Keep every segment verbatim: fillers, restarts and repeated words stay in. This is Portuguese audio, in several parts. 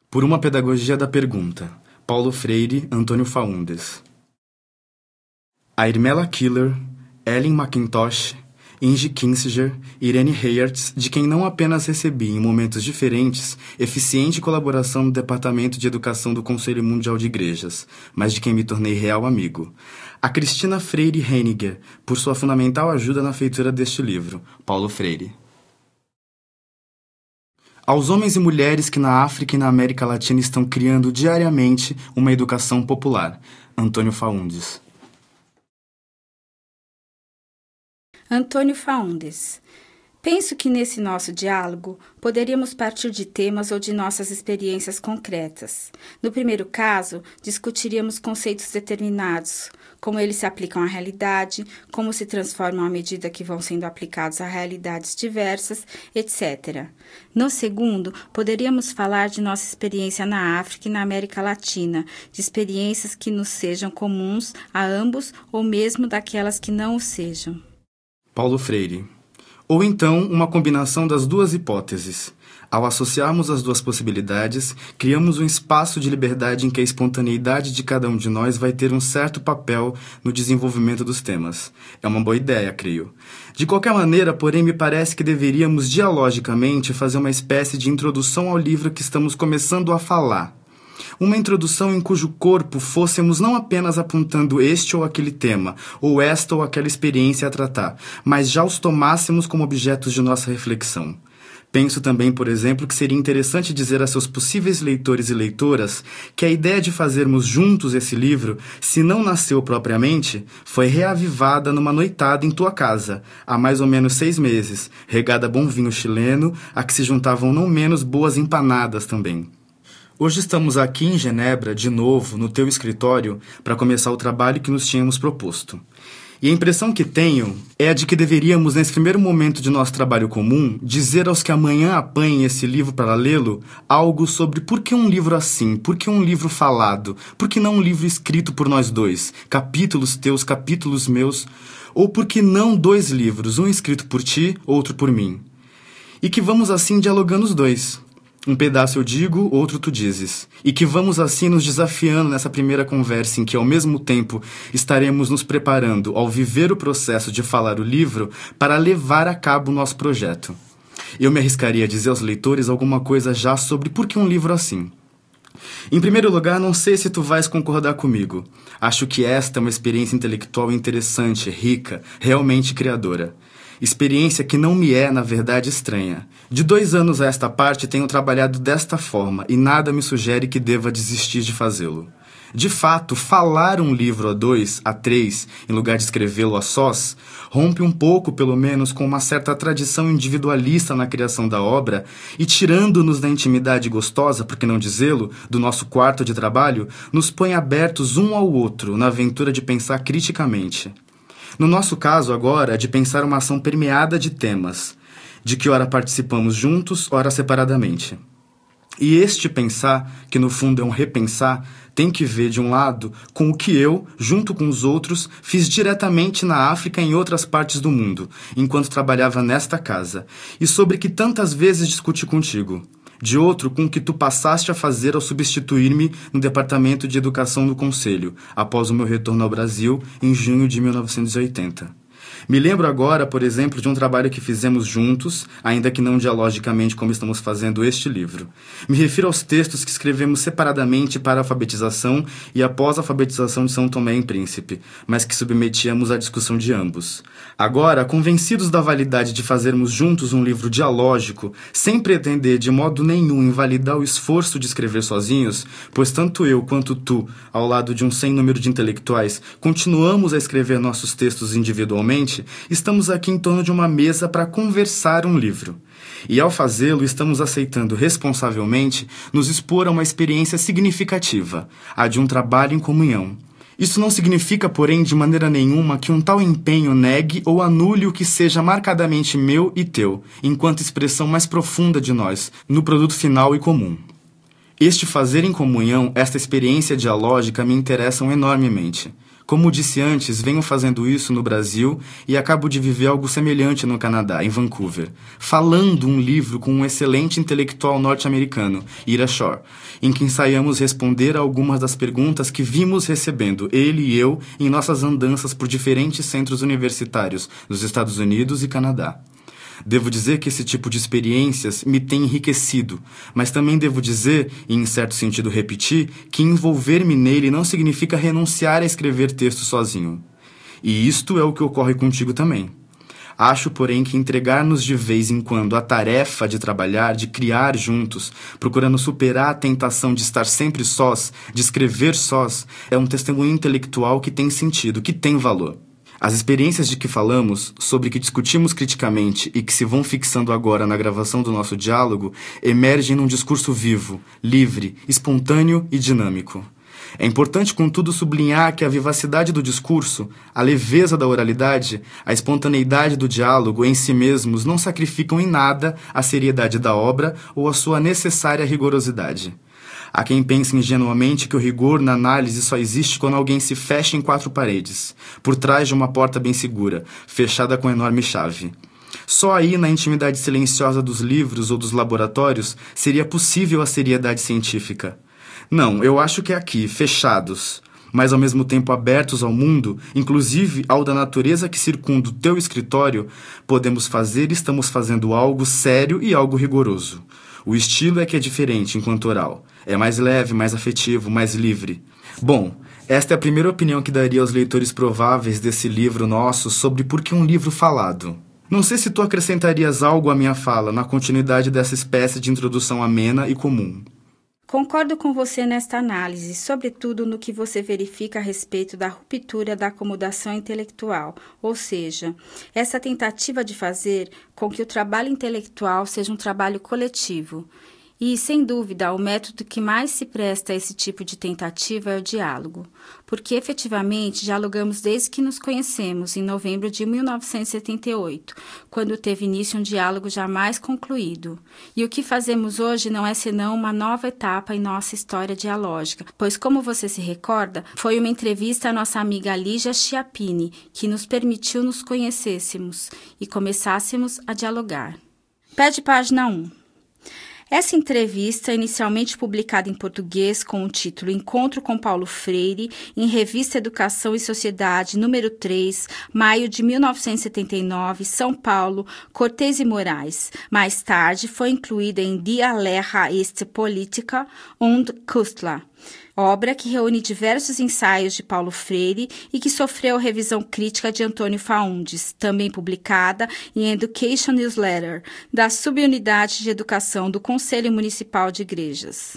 Por uma pedagogia da pergunta. Paulo Freire, Antônio Faundes. A Irmela Keeler, Ellen McIntosh, Inge Kinsinger e Irene Heyertz, de quem não apenas recebi, em momentos diferentes, eficiente colaboração no Departamento de Educação do Conselho Mundial de Igrejas, mas de quem me tornei real amigo. A Cristina Freire Henniger, por sua fundamental ajuda na feitura deste livro, Paulo Freire. Aos homens e mulheres que na África e na América Latina estão criando diariamente uma educação popular, Antônio Faundes. Antônio Faundes. Penso que nesse nosso diálogo poderíamos partir de temas ou de nossas experiências concretas. No primeiro caso, discutiríamos conceitos determinados, como eles se aplicam à realidade, como se transformam à medida que vão sendo aplicados a realidades diversas, etcétera. No segundo, poderíamos falar de nossa experiência na África e na América Latina, de experiências que nos sejam comuns a ambos ou mesmo daquelas que não o sejam. Paulo Freire. Ou então, uma combinação das duas hipóteses. Ao associarmos as duas possibilidades, criamos um espaço de liberdade em que a espontaneidade de cada um de nós vai ter um certo papel no desenvolvimento dos temas. É uma boa ideia, creio. De qualquer maneira, porém, me parece que deveríamos dialogicamente fazer uma espécie de introdução ao livro que estamos começando a falar. Uma introdução em cujo corpo fôssemos não apenas apontando este ou aquele tema, ou esta ou aquela experiência a tratar, mas já os tomássemos como objetos de nossa reflexão. Penso também, por exemplo, que seria interessante dizer a seus possíveis leitores e leitoras que a ideia de fazermos juntos esse livro, se não nasceu propriamente, foi reavivada numa noitada em tua casa, há mais ou menos seis meses, regada a bom vinho chileno, a que se juntavam não menos boas empanadas também. Hoje estamos aqui em Genebra, de novo, no teu escritório, para começar o trabalho que nos tínhamos proposto. E a impressão que tenho é a de que deveríamos, nesse primeiro momento de nosso trabalho comum, dizer aos que amanhã apanhem esse livro para lê-lo algo sobre por que um livro assim, por que um livro falado, por que não um livro escrito por nós dois, capítulos teus, capítulos meus, ou por que não dois livros, um escrito por ti, outro por mim. E que vamos assim dialogando os dois. Um pedaço eu digo, outro tu dizes. E que vamos assim nos desafiando nessa primeira conversa em que, ao mesmo tempo, estaremos nos preparando ao viver o processo de falar o livro para levar a cabo o nosso projeto. Eu me arriscaria a dizer aos leitores alguma coisa já sobre por que um livro assim. Em primeiro lugar, não sei se tu vais concordar comigo. Acho que esta é uma experiência intelectual interessante, rica, realmente criadora. Experiência que não me é, na verdade, estranha. De dois anos a esta parte tenho trabalhado desta forma e nada me sugere que deva desistir de fazê-lo. De fato, falar um livro a dois, a três, em lugar de escrevê-lo a sós, rompe um pouco, pelo menos, com uma certa tradição individualista na criação da obra e, tirando-nos da intimidade gostosa, por que não dizê-lo, do nosso quarto de trabalho, nos põe abertos um ao outro na aventura de pensar criticamente. No nosso caso, agora, é de pensar uma ação permeada de temas, de que ora participamos juntos, ora separadamente. E este pensar, que no fundo é um repensar, tem que ver, de um lado, com o que eu, junto com os outros, fiz diretamente na África e em outras partes do mundo, enquanto trabalhava nesta casa, e sobre que tantas vezes discuti contigo. De outro, com o que tu passaste a fazer ao substituir-me no Departamento de Educação do Conselho, após o meu retorno ao Brasil, em junho de mil novecentos e oitenta. Me lembro agora, por exemplo, de um trabalho que fizemos juntos, ainda que não dialogicamente como estamos fazendo este livro. Me refiro aos textos que escrevemos separadamente para a alfabetização e após a alfabetização de São Tomé e Príncipe, mas que submetíamos à discussão de ambos. Agora, convencidos da validade de fazermos juntos um livro dialógico, sem pretender de modo nenhum invalidar o esforço de escrever sozinhos, pois tanto eu quanto tu, ao lado de um sem número de intelectuais, continuamos a escrever nossos textos individualmente, estamos aqui em torno de uma mesa para conversar um livro. E ao fazê-lo, estamos aceitando responsavelmente nos expor a uma experiência significativa, a de um trabalho em comunhão. Isso não significa, porém, de maneira nenhuma que um tal empenho negue ou anule o que seja marcadamente meu e teu, enquanto expressão mais profunda de nós, no produto final e comum. Este fazer em comunhão, esta experiência dialógica me interessam enormemente. Como disse antes, venho fazendo isso no Brasil e acabo de viver algo semelhante no Canadá, em Vancouver, falando um livro com um excelente intelectual norte-americano, Ira Shore, em que ensaiamos responder a algumas das perguntas que vimos recebendo, ele e eu, em nossas andanças por diferentes centros universitários dos Estados Unidos e Canadá. Devo dizer que esse tipo de experiências me tem enriquecido, mas também devo dizer, e em certo sentido repetir, que envolver-me nele não significa renunciar a escrever texto sozinho. E isto é o que ocorre contigo também. Acho, porém, que entregar-nos de vez em quando à tarefa de trabalhar, de criar juntos, procurando superar a tentação de estar sempre sós, de escrever sós, é um testemunho intelectual que tem sentido, que tem valor. As experiências de que falamos, sobre que discutimos criticamente e que se vão fixando agora na gravação do nosso diálogo, emergem num discurso vivo, livre, espontâneo e dinâmico. É importante, contudo, sublinhar que a vivacidade do discurso, a leveza da oralidade, a espontaneidade do diálogo em si mesmos não sacrificam em nada a seriedade da obra ou a sua necessária rigorosidade. Há quem pense ingenuamente que o rigor na análise só existe quando alguém se fecha em quatro paredes, por trás de uma porta bem segura, fechada com enorme chave. Só aí, na intimidade silenciosa dos livros ou dos laboratórios, seria possível a seriedade científica. Não, eu acho que é aqui, fechados, mas ao mesmo tempo abertos ao mundo, inclusive ao da natureza que circunda o teu escritório, podemos fazer e estamos fazendo algo sério e algo rigoroso. O estilo é que é diferente enquanto oral. É mais leve, mais afetivo, mais livre. Bom, esta é a primeira opinião que daria aos leitores prováveis desse livro nosso sobre por que um livro falado. Não sei se tu acrescentarias algo à minha fala na continuidade dessa espécie de introdução amena e comum. Concordo com você nesta análise, sobretudo no que você verifica a respeito da ruptura da acomodação intelectual, ou seja, essa tentativa de fazer com que o trabalho intelectual seja um trabalho coletivo. E, sem dúvida, o método que mais se presta a esse tipo de tentativa é o diálogo, porque efetivamente dialogamos desde que nos conhecemos, em novembro de mil novecentos e setenta e oito, quando teve início um diálogo jamais concluído. E o que fazemos hoje não é senão uma nova etapa em nossa história dialógica, pois, como você se recorda, foi uma entrevista à nossa amiga Lígia Chiappini que nos permitiu nos conhecêssemos e começássemos a dialogar. Pede página um. Essa entrevista, inicialmente publicada em português com o título Encontro com Paulo Freire, em Revista Educação e Sociedade, número três, maio de mil novecentos e setenta e nove, São Paulo, Cortês e Moraes. Mais tarde, foi incluída em Die Lehre ist Politica und Künstler, obra que reúne diversos ensaios de Paulo Freire e que sofreu revisão crítica de Antônio Faundes, também publicada em Education Newsletter, da Subunidade de Educação do Conselho Municipal de Igrejas.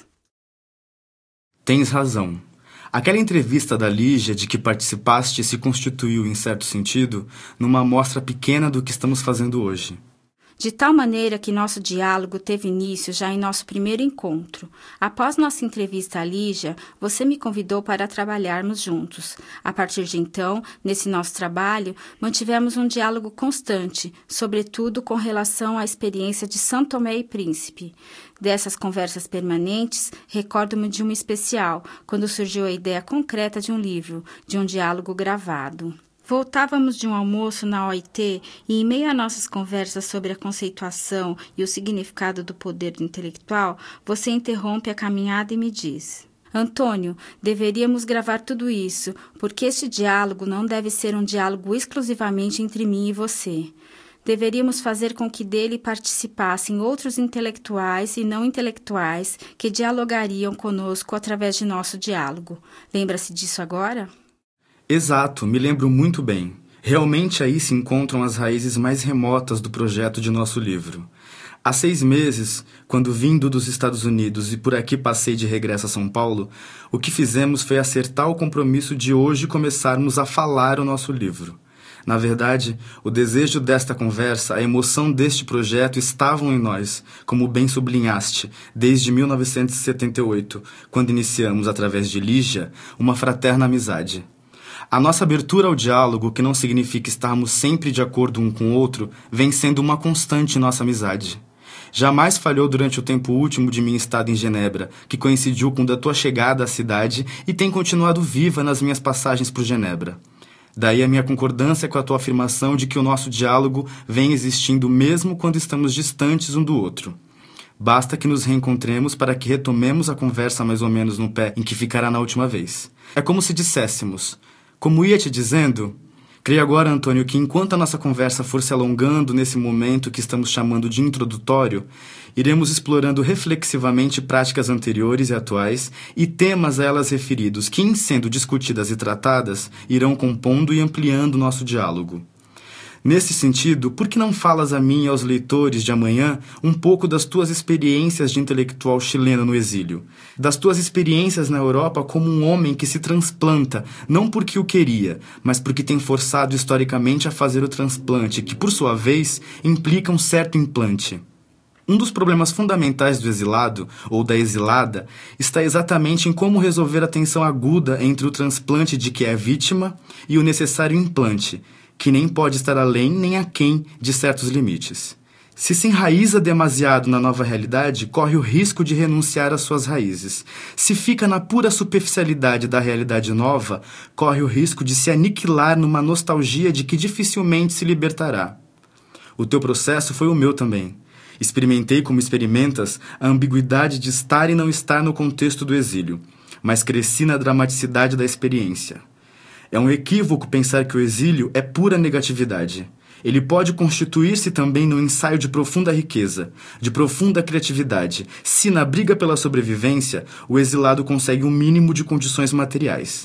Tens razão. Aquela entrevista da Lígia de que participaste se constituiu, em certo sentido, numa amostra pequena do que estamos fazendo hoje. De tal maneira que nosso diálogo teve início já em nosso primeiro encontro. Após nossa entrevista à Lígia, você me convidou para trabalharmos juntos. A partir de então, nesse nosso trabalho, mantivemos um diálogo constante, sobretudo com relação à experiência de São Tomé e Príncipe. Dessas conversas permanentes, recordo-me de uma especial, quando surgiu a ideia concreta de um livro, de um diálogo gravado. Voltávamos de um almoço na O I T e, em meio a nossas conversas sobre a conceituação e o significado do poder intelectual, você interrompe a caminhada e me diz: Antônio, deveríamos gravar tudo isso, porque este diálogo não deve ser um diálogo exclusivamente entre mim e você. Deveríamos fazer com que dele participassem outros intelectuais e não intelectuais que dialogariam conosco através de nosso diálogo. Lembra-se disso agora? Exato, me lembro muito bem. Realmente aí se encontram as raízes mais remotas do projeto de nosso livro. Há seis meses, quando vindo dos Estados Unidos e por aqui passei de regresso a São Paulo, o que fizemos foi acertar o compromisso de hoje começarmos a falar o nosso livro. Na verdade, o desejo desta conversa, a emoção deste projeto estavam em nós, como bem sublinhaste, desde mil novecentos e setenta e oito, quando iniciamos, através de Lígia, uma fraterna amizade. A nossa abertura ao diálogo, que não significa estarmos sempre de acordo um com o outro, vem sendo uma constante em nossa amizade. jamais falhou durante o tempo último de minha estada em Genebra, que coincidiu com o da tua chegada à cidade e tem continuado viva nas minhas passagens por Genebra. Daí a minha concordância com a tua afirmação de que o nosso diálogo vem existindo mesmo quando estamos distantes um do outro. Basta que nos reencontremos para que retomemos a conversa mais ou menos no pé em que ficará na última vez. É como se disséssemos, como ia te dizendo... Creio agora, Antônio, que enquanto a nossa conversa for se alongando nesse momento que estamos chamando de introdutório, iremos explorando reflexivamente práticas anteriores e atuais e temas a elas referidos que, em sendo discutidas e tratadas, irão compondo e ampliando nosso diálogo. Nesse sentido, por que não falas a mim e aos leitores de amanhã um pouco das tuas experiências de intelectual chileno no exílio? Das tuas experiências na Europa como um homem que se transplanta, não porque o queria, mas porque tem forçado historicamente a fazer o transplante, que, por sua vez, implica um certo implante. Um dos problemas fundamentais do exilado, ou da exilada, está exatamente em como resolver a tensão aguda entre o transplante de que é vítima e o necessário implante, que nem pode estar além nem aquém de certos limites. Se se enraiza demasiado na nova realidade, corre o risco de renunciar às suas raízes. Se fica na pura superficialidade da realidade nova, corre o risco de se aniquilar numa nostalgia de que dificilmente se libertará. O teu processo foi o meu também. Experimentei, como experimentas, a ambiguidade de estar e não estar no contexto do exílio, mas cresci na dramaticidade da experiência. É um equívoco pensar que o exílio é pura negatividade. Ele pode constituir-se também num ensaio de profunda riqueza, de profunda criatividade, se na briga pela sobrevivência o exilado consegue um mínimo de condições materiais.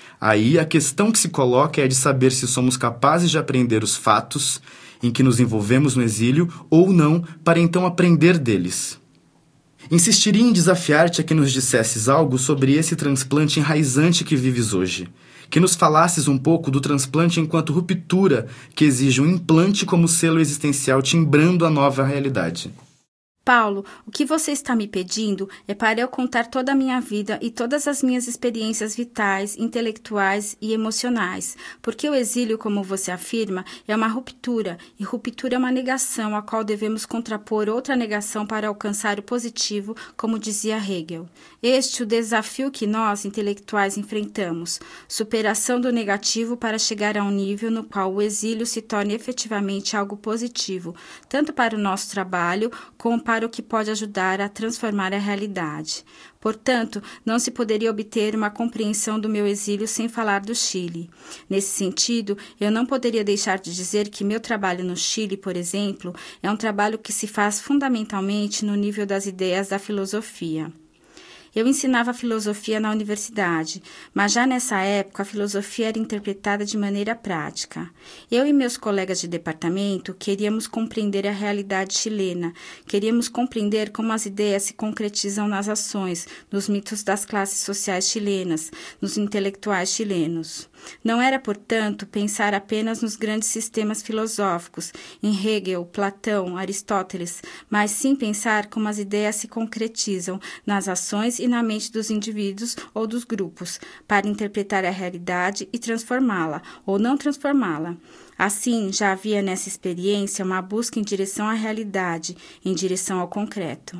Aí a questão que se coloca é a de saber se somos capazes de aprender os fatos em que nos envolvemos no exílio ou não, para então aprender deles. Insistiria em desafiar-te a que nos dissesses algo sobre esse transplante enraizante que vives hoje. Que nos falasses um pouco do transplante enquanto ruptura que exige um implante como selo existencial timbrando a nova realidade. Paulo, o que você está me pedindo é para eu contar toda a minha vida e todas as minhas experiências vitais, intelectuais e emocionais, porque o exílio, como você afirma, é uma ruptura, e ruptura é uma negação a qual devemos contrapor outra negação para alcançar o positivo, como dizia Hegel. Este é o desafio que nós, intelectuais, enfrentamos, superação do negativo para chegar a um nível no qual o exílio se torne efetivamente algo positivo, tanto para o nosso trabalho como para o que pode ajudar a transformar a realidade. Portanto, não se poderia obter uma compreensão do meu exílio sem falar do Chile. Nesse sentido, eu não poderia deixar de dizer que meu trabalho no Chile, por exemplo, é um trabalho que se faz fundamentalmente no nível das ideias da filosofia. Eu ensinava filosofia na universidade, mas já nessa época a filosofia era interpretada de maneira prática. Eu e meus colegas de departamento queríamos compreender a realidade chilena, queríamos compreender como as ideias se concretizam nas ações, nos mitos das classes sociais chilenas, nos intelectuais chilenos. Não era, portanto, pensar apenas nos grandes sistemas filosóficos, em Hegel, Platão, Aristóteles, mas sim pensar como as ideias se concretizam nas ações e na mente dos indivíduos ou dos grupos, para interpretar a realidade e transformá-la, ou não transformá-la. Assim, já havia nessa experiência uma busca em direção à realidade, em direção ao concreto.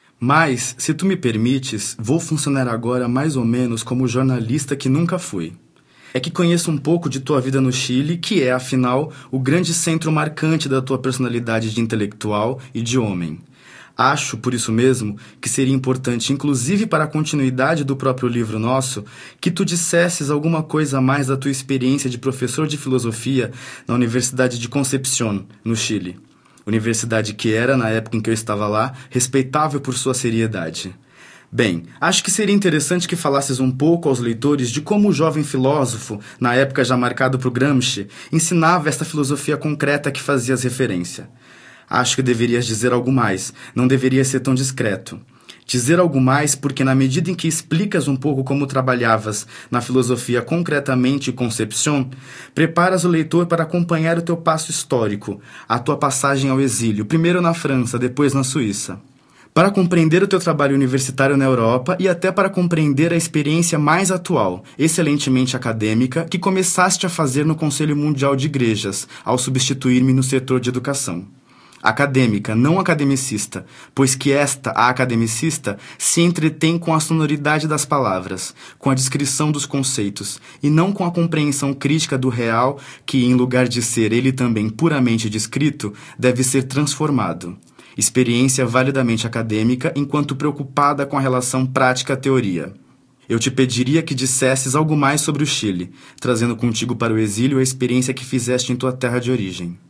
Mas, se tu me permites, vou funcionar agora mais ou menos como jornalista que nunca fui. É que conheço um pouco de tua vida no Chile, que é, afinal, o grande centro marcante da tua personalidade de intelectual e de homem. Acho, por isso mesmo, que seria importante, inclusive para a continuidade do próprio livro nosso, que tu dissesses alguma coisa a mais da tua experiência de professor de filosofia na Universidade de Concepción, no Chile. Universidade que era, na época em que eu estava lá, respeitável por sua seriedade. Bem, acho que seria interessante que falasses um pouco aos leitores de como o jovem filósofo, na época já marcado por Gramsci, ensinava esta filosofia concreta que fazias referência. Acho que deverias dizer algo mais, não deveria ser tão discreto. Dizer algo mais porque, na medida em que explicas um pouco como trabalhavas na filosofia concretamente e Concepción, preparas o leitor para acompanhar o teu passo histórico, a tua passagem ao exílio, primeiro na França, depois na Suíça. Para compreender o teu trabalho universitário na Europa e até para compreender a experiência mais atual, excelentemente acadêmica, que começaste a fazer no Conselho Mundial de Igrejas, ao substituir-me no setor de educação. acadêmica, não academicista, pois que esta, a academicista, se entretém com a sonoridade das palavras, com a descrição dos conceitos, e não com a compreensão crítica do real que, em lugar de ser ele também puramente descrito, deve ser transformado. Experiência validamente acadêmica enquanto preocupada com a relação prática-teoria. Eu te pediria que dissesses algo mais sobre o Chile, trazendo contigo para o exílio a experiência que fizeste em tua terra de origem.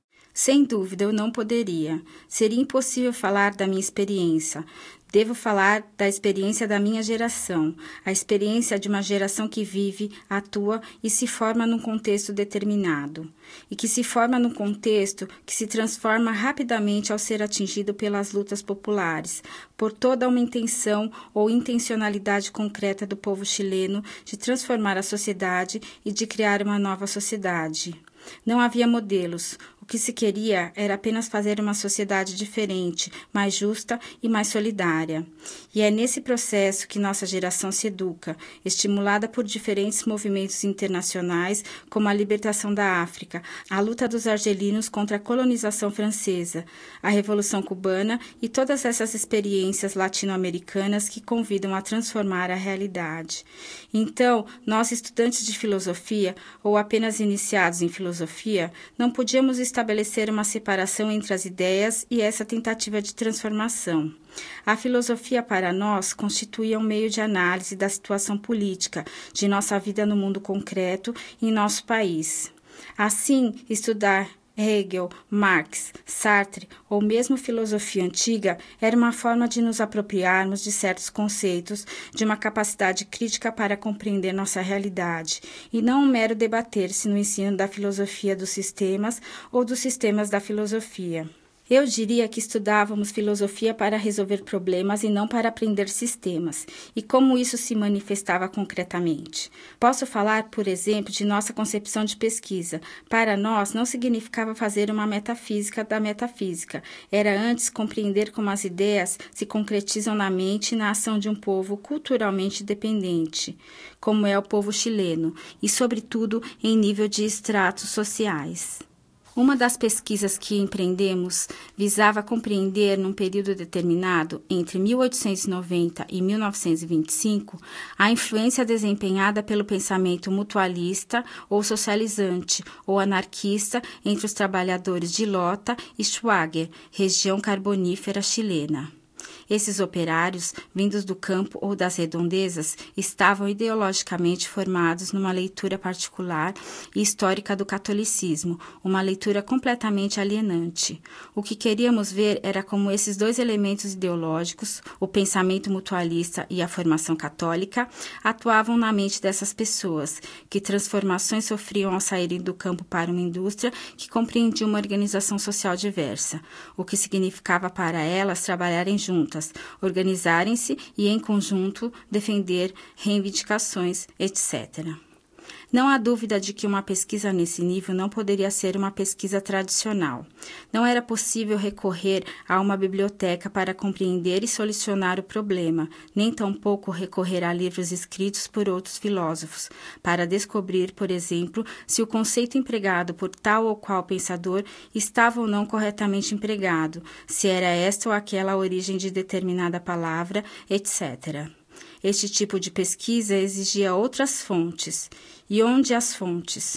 Sem dúvida, eu não poderia. Seria impossível falar da minha experiência. Devo falar da experiência da minha geração, a experiência de uma geração que vive, atua e se forma num contexto determinado, e que se forma num contexto que se transforma rapidamente ao ser atingido pelas lutas populares, por toda uma intenção ou intencionalidade concreta do povo chileno de transformar a sociedade e de criar uma nova sociedade. Não havia modelos. O que se queria era apenas fazer uma sociedade diferente, mais justa e mais solidária. E é nesse processo que nossa geração se educa, estimulada por diferentes movimentos internacionais, como a libertação da África, a luta dos argelinos contra a colonização francesa, a Revolução Cubana e todas essas experiências latino-americanas que convidam a transformar a realidade. Então, nós, estudantes de filosofia, ou apenas iniciados em filosofia, não podíamos estabelecer uma separação entre as ideias e essa tentativa de transformação. A filosofia, para nós, constituía um meio de análise da situação política, de nossa vida no mundo concreto em nosso país. Assim, estudar Hegel, Marx, Sartre ou mesmo filosofia antiga era uma forma de nos apropriarmos de certos conceitos, de uma capacidade crítica para compreender nossa realidade, e não um mero debater-se no ensino da filosofia dos sistemas ou dos sistemas da filosofia. Eu diria que estudávamos filosofia para resolver problemas e não para aprender sistemas, e como isso se manifestava concretamente. Posso falar, por exemplo, de nossa concepção de pesquisa. Para nós, não significava fazer uma metafísica da metafísica, era antes compreender como as ideias se concretizam na mente e na ação de um povo culturalmente dependente, como é o povo chileno, e, sobretudo, em nível de estratos sociais. Uma das pesquisas que empreendemos visava compreender, num período determinado, entre mil oitocentos e noventa e mil novecentos e vinte e cinco, a influência desempenhada pelo pensamento mutualista ou socializante ou anarquista entre os trabalhadores de Lota e Schwager, região carbonífera chilena. Esses operários, vindos do campo ou das redondezas, estavam ideologicamente formados numa leitura particular e histórica do catolicismo, uma leitura completamente alienante. O que queríamos ver era como esses dois elementos ideológicos, o pensamento mutualista e a formação católica, atuavam na mente dessas pessoas, que transformações sofriam ao saírem do campo para uma indústria que compreendia uma organização social diversa, o que significava para elas trabalharem juntas, organizarem-se e, em conjunto, defender reivindicações, etcétera. Não há dúvida de que uma pesquisa nesse nível não poderia ser uma pesquisa tradicional. Não era possível recorrer a uma biblioteca para compreender e solucionar o problema, nem tampouco recorrer a livros escritos por outros filósofos, para descobrir, por exemplo, se o conceito empregado por tal ou qual pensador estava ou não corretamente empregado, se era esta ou aquela a origem de determinada palavra, etcétera. Este tipo de pesquisa exigia outras fontes. E onde as fontes?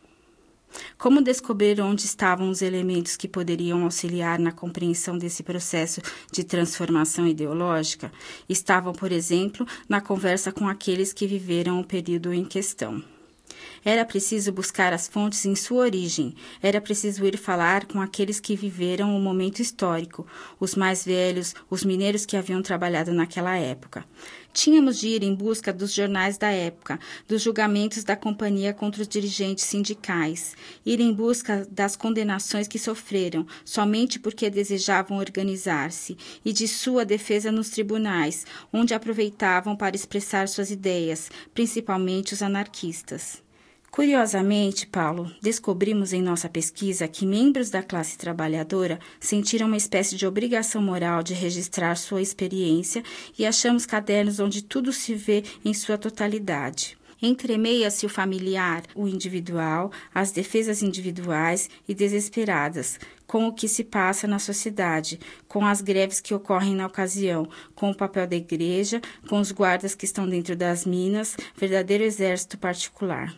Como descobrir onde estavam os elementos que poderiam auxiliar na compreensão desse processo de transformação ideológica? Estavam, por exemplo, na conversa com aqueles que viveram o período em questão. Era preciso buscar as fontes em sua origem, era preciso ir falar com aqueles que viveram o momento histórico, os mais velhos, os mineiros que haviam trabalhado naquela época. Tínhamos de ir em busca dos jornais da época, dos julgamentos da companhia contra os dirigentes sindicais, ir em busca das condenações que sofreram, somente porque desejavam organizar-se, e de sua defesa nos tribunais, onde aproveitavam para expressar suas ideias, principalmente os anarquistas. Curiosamente, Paulo, descobrimos em nossa pesquisa que membros da classe trabalhadora sentiram uma espécie de obrigação moral de registrar sua experiência e achamos cadernos onde tudo se vê em sua totalidade. Entremeia-se o familiar, o individual, as defesas individuais e desesperadas, com o que se passa na sociedade, com as greves que ocorrem na ocasião, com o papel da igreja, com os guardas que estão dentro das minas, verdadeiro exército particular.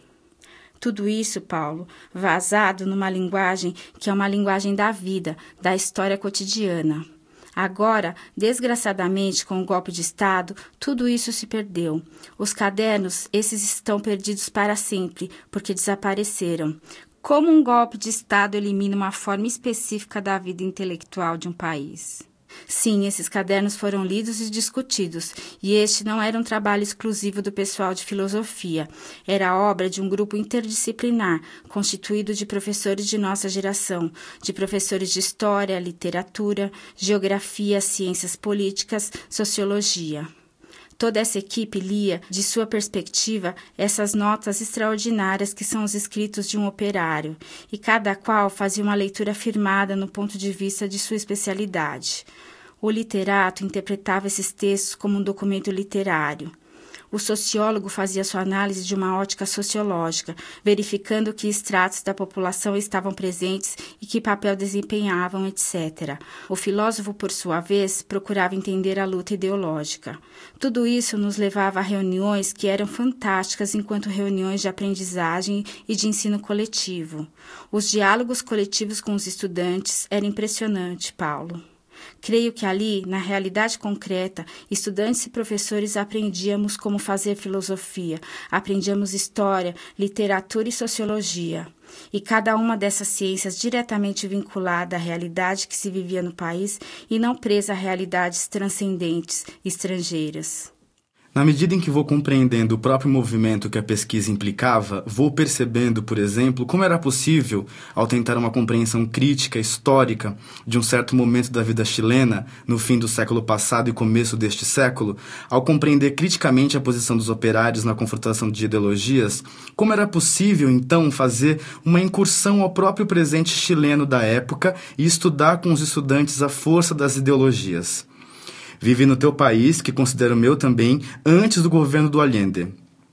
Tudo isso, Paulo, vazado numa linguagem que é uma linguagem da vida, da história cotidiana. Agora, desgraçadamente, com o golpe de Estado, tudo isso se perdeu. Os cadernos, esses estão perdidos para sempre, porque desapareceram. Como um golpe de Estado elimina uma forma específica da vida intelectual de um país? Sim, esses cadernos foram lidos e discutidos, e este não era um trabalho exclusivo do pessoal de filosofia, era a obra de um grupo interdisciplinar, constituído de professores de nossa geração, de professores de história, literatura, geografia, ciências políticas, sociologia. Toda essa equipe lia, de sua perspectiva, essas notas extraordinárias que são os escritos de um operário, e cada qual fazia uma leitura firmada no ponto de vista de sua especialidade. O literato interpretava esses textos como um documento literário. O sociólogo fazia sua análise de uma ótica sociológica, verificando que estratos da população estavam presentes e que papel desempenhavam, etcétera. O filósofo, por sua vez, procurava entender a luta ideológica. Tudo isso nos levava a reuniões que eram fantásticas enquanto reuniões de aprendizagem e de ensino coletivo. Os diálogos coletivos com os estudantes eram impressionantes, Paulo. Creio que ali, na realidade concreta, estudantes e professores aprendíamos como fazer filosofia, aprendíamos história, literatura e sociologia. E cada uma dessas ciências diretamente vinculada à realidade que se vivia no país e não presa a realidades transcendentes, estrangeiras. Na medida em que vou compreendendo o próprio movimento que a pesquisa implicava, vou percebendo, por exemplo, como era possível, ao tentar uma compreensão crítica, histórica, de um certo momento da vida chilena, no fim do século passado e começo deste século, ao compreender criticamente a posição dos operários na confrontação de ideologias, como era possível, então, fazer uma incursão ao próprio presente chileno da época e estudar com os estudantes a força das ideologias. Vivi no teu país, que considero meu também, antes do governo do Allende.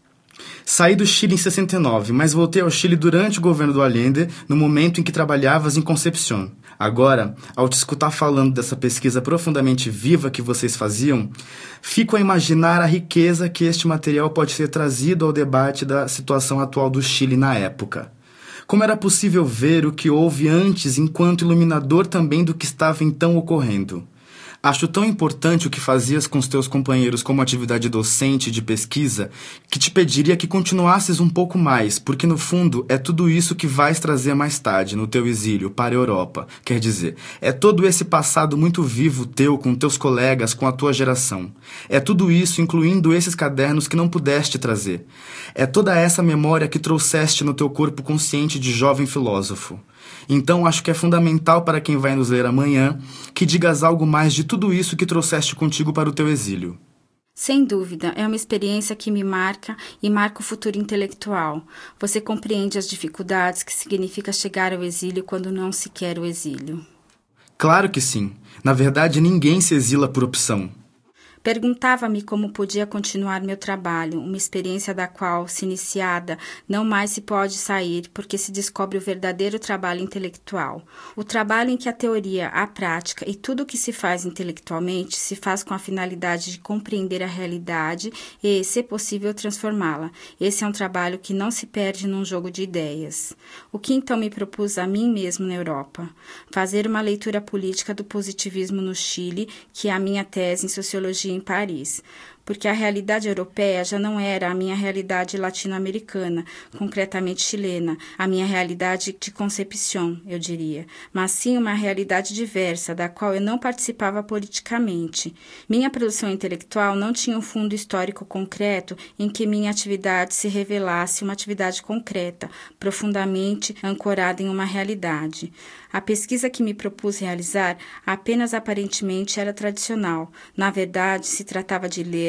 Saí do Chile em sessenta e nove, mas voltei ao Chile durante o governo do Allende, no momento em que trabalhavas em Concepción. Agora, ao te escutar falando dessa pesquisa profundamente viva que vocês faziam, fico a imaginar a riqueza que este material pode ser trazido ao debate da situação atual do Chile na época. Como era possível ver o que houve antes enquanto iluminador também do que estava então ocorrendo? Acho tão importante o que fazias com os teus companheiros como atividade docente de pesquisa que te pediria que continuasses um pouco mais, porque no fundo é tudo isso que vais trazer mais tarde, no teu exílio, para a Europa. Quer dizer, é todo esse passado muito vivo teu com teus colegas, com a tua geração. É tudo isso, incluindo esses cadernos que não pudeste trazer. É toda essa memória que trouxeste no teu corpo consciente de jovem filósofo. Então, acho que é fundamental para quem vai nos ler amanhã que digas algo mais de tudo isso que trouxeste contigo para o teu exílio. Sem dúvida, é uma experiência que me marca e marca o futuro intelectual. Você compreende as dificuldades que significa chegar ao exílio quando não se quer o exílio. Claro que sim. Na verdade, ninguém se exila por opção. Perguntava-me como podia continuar meu trabalho, uma experiência da qual, se iniciada, não mais se pode sair, porque se descobre o verdadeiro trabalho intelectual. O trabalho em que a teoria, a prática e tudo o que se faz intelectualmente se faz com a finalidade de compreender a realidade e, se possível, transformá-la. Esse é um trabalho que não se perde num jogo de ideias. O que então me propus a mim mesmo na Europa? Fazer uma leitura política do positivismo no Chile, que é a minha tese em sociologia em Paris, porque a realidade europeia já não era a minha realidade latino-americana, concretamente chilena, a minha realidade de Concepción, eu diria, mas sim uma realidade diversa, da qual eu não participava politicamente. Minha produção intelectual não tinha um fundo histórico concreto em que minha atividade se revelasse uma atividade concreta, profundamente ancorada em uma realidade. A pesquisa que me propus realizar apenas aparentemente era tradicional. Na verdade, se tratava de ler,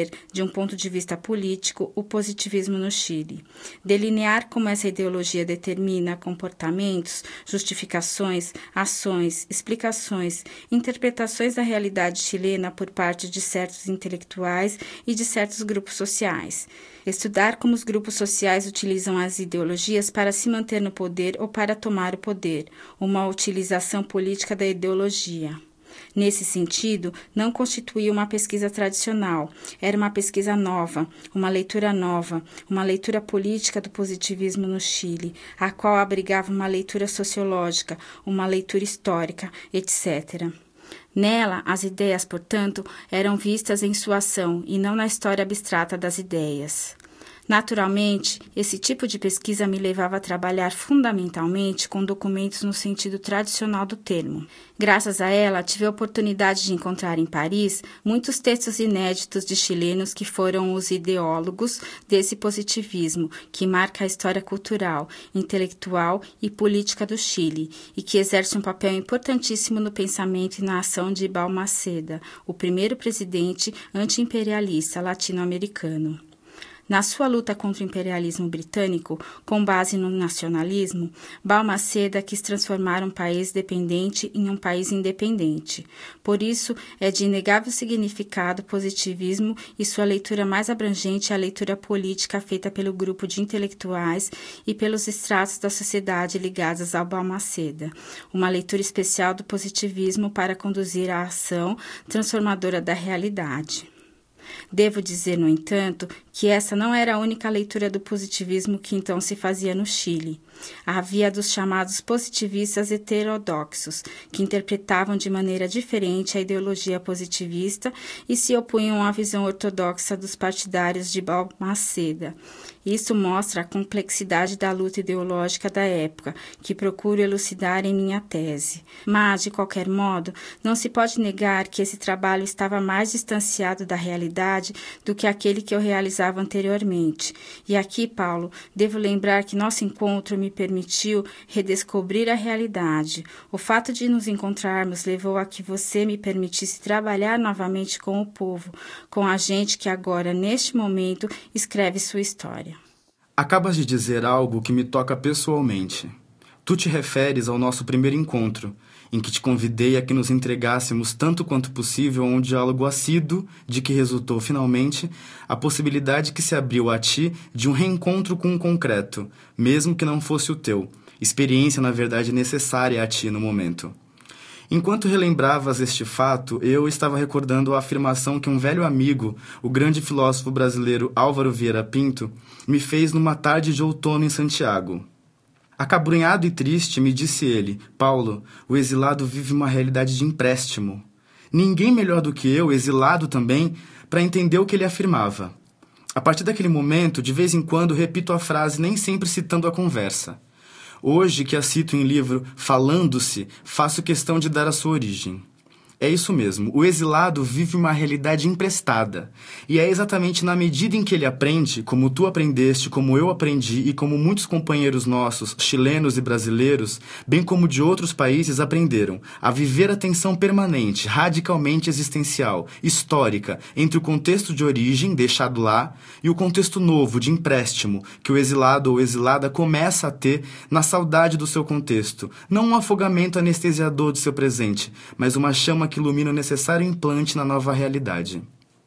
entender, de um ponto de vista político, o positivismo no Chile. Delinear como essa ideologia determina comportamentos, justificações, ações, explicações, interpretações da realidade chilena por parte de certos intelectuais e de certos grupos sociais. Estudar como os grupos sociais utilizam as ideologias para se manter no poder ou para tomar o poder, uma utilização política da ideologia. Nesse sentido, não constituía uma pesquisa tradicional, era uma pesquisa nova, uma leitura nova, uma leitura política do positivismo no Chile, a qual abrigava uma leitura sociológica, uma leitura histórica, etcétera. Nela, as ideias, portanto, eram vistas em sua ação e não na história abstrata das ideias. Naturalmente, esse tipo de pesquisa me levava a trabalhar fundamentalmente com documentos no sentido tradicional do termo. Graças a ela, tive a oportunidade de encontrar em Paris muitos textos inéditos de chilenos que foram os ideólogos desse positivismo, que marca a história cultural, intelectual e política do Chile, e que exerce um papel importantíssimo no pensamento e na ação de Balmaceda, o primeiro presidente anti-imperialista latino-americano. Na sua luta contra o imperialismo britânico, com base no nacionalismo, Balmaceda quis transformar um país dependente em um país independente. Por isso, é de inegável significado o positivismo e sua leitura mais abrangente é a leitura política feita pelo grupo de intelectuais e pelos estratos da sociedade ligados ao Balmaceda. Uma leitura especial do positivismo para conduzir a ação transformadora da realidade. Devo dizer, no entanto, que essa não era a única leitura do positivismo que então se fazia no Chile. Havia dos chamados positivistas heterodoxos, que interpretavam de maneira diferente a ideologia positivista e se opunham à visão ortodoxa dos partidários de Balmaceda. Isso mostra a complexidade da luta ideológica da época, que procuro elucidar em minha tese. Mas, de qualquer modo, não se pode negar que esse trabalho estava mais distanciado da realidade do que aquele que eu realizava anteriormente. E aqui, Paulo, devo lembrar que nosso encontro me permitiu redescobrir a realidade. O fato de nos encontrarmos levou a que você me permitisse trabalhar novamente com o povo, com a gente que agora, neste momento, escreve sua história. Acabas de dizer algo que me toca pessoalmente. Tu te referes ao nosso primeiro encontro, em que te convidei a que nos entregássemos tanto quanto possível a um diálogo assíduo, de que resultou, finalmente, a possibilidade que se abriu a ti de um reencontro com o concreto, mesmo que não fosse o teu, experiência, na verdade, necessária a ti no momento. Enquanto relembravas este fato, eu estava recordando a afirmação que um velho amigo, o grande filósofo brasileiro Álvaro Vieira Pinto, me fez numa tarde de outono em Santiago. Acabrunhado e triste, me disse ele: Paulo, o exilado vive uma realidade de empréstimo. Ninguém melhor do que eu, exilado também, para entender o que ele afirmava. A partir daquele momento, de vez em quando, repito a frase, nem sempre citando a conversa. Hoje, que a cito em livro Falando-se, faço questão de dar a sua origem. É isso mesmo, o exilado vive uma realidade emprestada. E é exatamente na medida em que ele aprende, como tu aprendeste, como eu aprendi e como muitos companheiros nossos, chilenos e brasileiros, bem como de outros países, aprenderam a viver a tensão permanente, radicalmente existencial, histórica, entre o contexto de origem, deixado lá, e o contexto novo, de empréstimo, que o exilado ou exilada começa a ter na saudade do seu contexto. Não um afogamento anestesiador do seu presente, mas uma chama que ilumina o necessário implante na nova realidade.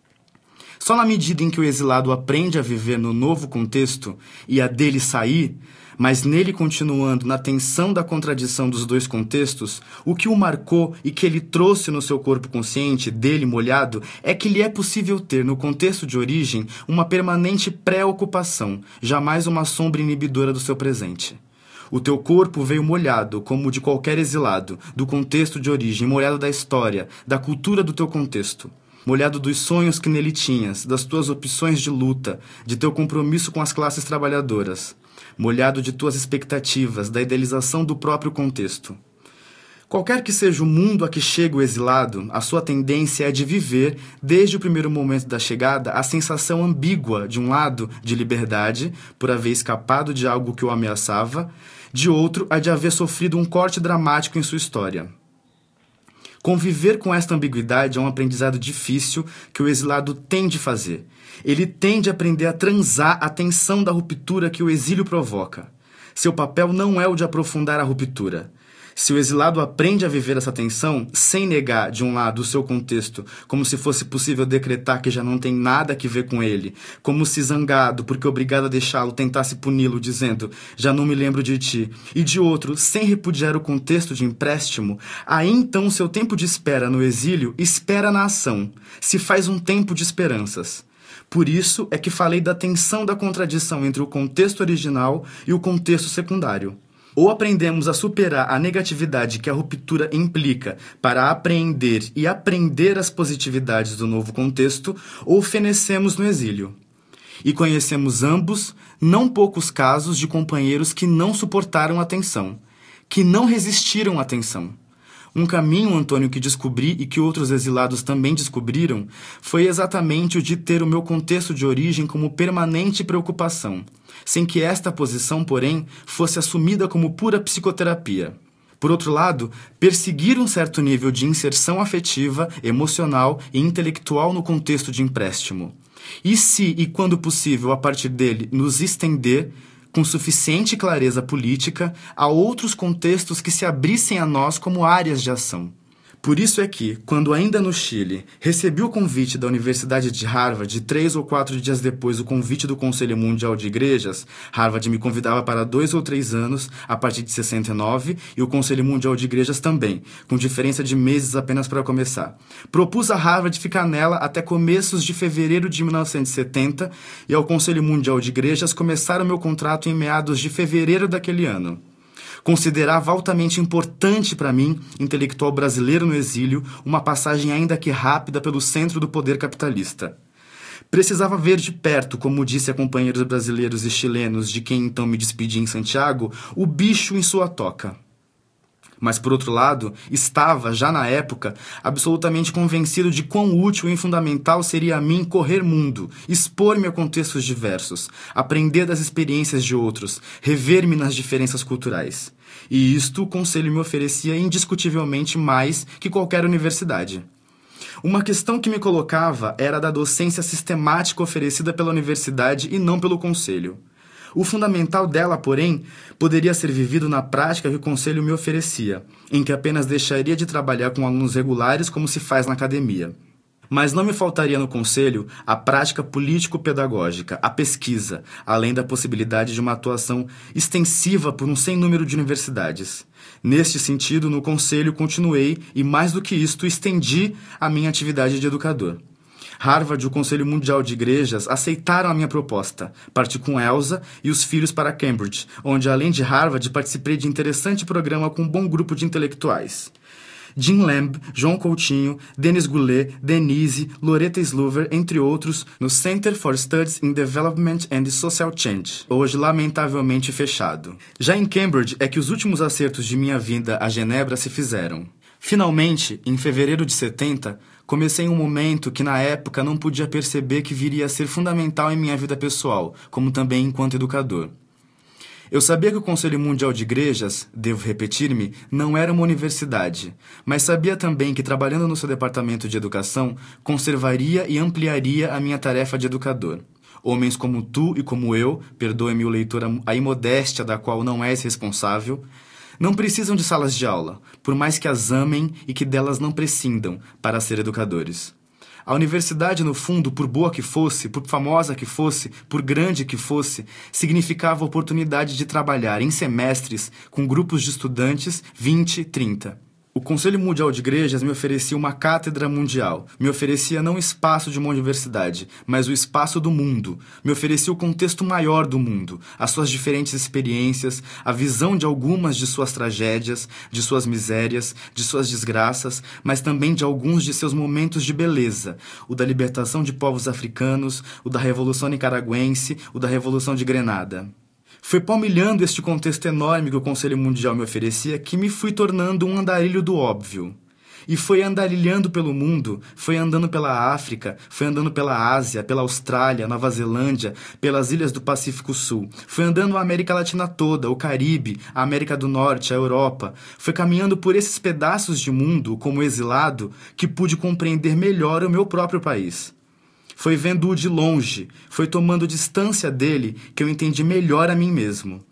Só na medida em que o exilado aprende a viver no novo contexto e a dele sair, mas nele continuando na tensão da contradição dos dois contextos, o que o marcou e que ele trouxe no seu corpo consciente, dele molhado, é que lhe é possível ter no contexto de origem uma permanente pré-ocupação, jamais uma sombra inibidora do seu presente. O teu corpo veio molhado, como o de qualquer exilado, do contexto de origem, molhado da história, da cultura do teu contexto. Molhado dos sonhos que nele tinhas, das tuas opções de luta, de teu compromisso com as classes trabalhadoras. Molhado de tuas expectativas, da idealização do próprio contexto. Qualquer que seja o mundo a que chega o exilado, a sua tendência é de viver, desde o primeiro momento da chegada, a sensação ambígua, de um lado, de liberdade, por haver escapado de algo que o ameaçava, de outro, a de haver sofrido um corte dramático em sua história. Conviver com esta ambiguidade é um aprendizado difícil que o exilado tem de fazer. Ele tem de aprender a transar a tensão da ruptura que o exílio provoca. Seu papel não é o de aprofundar a ruptura. Se o exilado aprende a viver essa tensão, sem negar, de um lado, o seu contexto, como se fosse possível decretar que já não tem nada a ver com ele, como se zangado, porque obrigado a deixá-lo, tentasse puni-lo, dizendo, já não me lembro de ti, e de outro, sem repudiar o contexto de empréstimo, aí então seu tempo de espera no exílio espera na ação, se faz um tempo de esperanças. Por isso é que falei da tensão da contradição entre o contexto original e o contexto secundário. Ou aprendemos a superar a negatividade que a ruptura implica para apreender e aprender as positividades do novo contexto, ou fenecemos no exílio. E conhecemos ambos não poucos casos de companheiros que não suportaram a tensão, que não resistiram à tensão. Um caminho, Antônio, que descobri e que outros exilados também descobriram, foi exatamente o de ter o meu contexto de origem como permanente preocupação, sem que esta posição, porém, fosse assumida como pura psicoterapia. Por outro lado, perseguir um certo nível de inserção afetiva, emocional e intelectual no contexto de empréstimo. E se, e quando possível, a partir dele, nos estender, com suficiente clareza política, a outros contextos que se abrissem a nós como áreas de ação. Por isso é que, quando ainda no Chile, recebi o convite da Universidade de Harvard e três ou quatro dias depois o convite do Conselho Mundial de Igrejas, Harvard me convidava para dois ou três anos, a partir de sessenta e nove, e o Conselho Mundial de Igrejas também, com diferença de meses apenas para começar. Propus a Harvard ficar nela até começos de fevereiro de mil novecentos e setenta, e ao Conselho Mundial de Igrejas começar o meu contrato em meados de fevereiro daquele ano. Considerava altamente importante para mim, intelectual brasileiro no exílio, uma passagem ainda que rápida pelo centro do poder capitalista. Precisava ver de perto, como disse a companheiros brasileiros e chilenos de quem então me despedi em Santiago, o bicho em sua toca. Mas, por outro lado, estava, já na época, absolutamente convencido de quão útil e fundamental seria a mim correr mundo, expor-me a contextos diversos, aprender das experiências de outros, rever-me nas diferenças culturais. E isto o Conselho me oferecia indiscutivelmente mais que qualquer universidade. Uma questão que me colocava era a da docência sistemática oferecida pela universidade e não pelo Conselho. O fundamental dela, porém, poderia ser vivido na prática que o Conselho me oferecia, em que apenas deixaria de trabalhar com alunos regulares como se faz na academia. Mas não me faltaria no Conselho a prática político-pedagógica, a pesquisa, além da possibilidade de uma atuação extensiva por um sem número de universidades. Neste sentido, no Conselho continuei e, mais do que isto, estendi a minha atividade de educador. Harvard e o Conselho Mundial de Igrejas aceitaram a minha proposta. Parti com Elsa e os filhos para Cambridge, onde, além de Harvard, participei de interessante programa com um bom grupo de intelectuais. Jim Lamb, João Coutinho, Denis Goulet, Denise, Loretta Slover, entre outros, no Center for Studies in Development and Social Change, hoje lamentavelmente fechado. Já em Cambridge é que os últimos acertos de minha vinda a Genebra se fizeram. Finalmente, em fevereiro de setenta, comecei um momento que na época não podia perceber que viria a ser fundamental em minha vida pessoal, como também enquanto educador. Eu sabia que o Conselho Mundial de Igrejas, devo repetir-me, não era uma universidade, mas sabia também que, trabalhando no seu departamento de educação, conservaria e ampliaria a minha tarefa de educador. Homens como tu e como eu, perdoe-me o leitor a imodéstia da qual não és responsável, não precisam de salas de aula, por mais que as amem e que delas não prescindam para ser educadores. A universidade, no fundo, por boa que fosse, por famosa que fosse, por grande que fosse, significava a oportunidade de trabalhar em semestres com grupos de estudantes, vinte, trinta. O Conselho Mundial de Igrejas me oferecia uma cátedra mundial, me oferecia não o espaço de uma universidade, mas o espaço do mundo, me oferecia o contexto maior do mundo, as suas diferentes experiências, a visão de algumas de suas tragédias, de suas misérias, de suas desgraças, mas também de alguns de seus momentos de beleza, o da libertação de povos africanos, o da Revolução Nicaragüense, o da Revolução de Grenada. Foi palmilhando este contexto enorme que o Conselho Mundial me oferecia que me fui tornando um andarilho do óbvio. e foi andarilhando pelo mundo, foi andando pela África, foi andando pela Ásia, pela Austrália, Nova Zelândia, pelas ilhas do Pacífico Sul, foi andando a América Latina toda, o Caribe, a América do Norte, a Europa, foi caminhando por esses pedaços de mundo como exilado que pude compreender melhor o meu próprio país. Foi vendo-o de longe, foi tomando distância dele que eu entendi melhor a mim mesmo.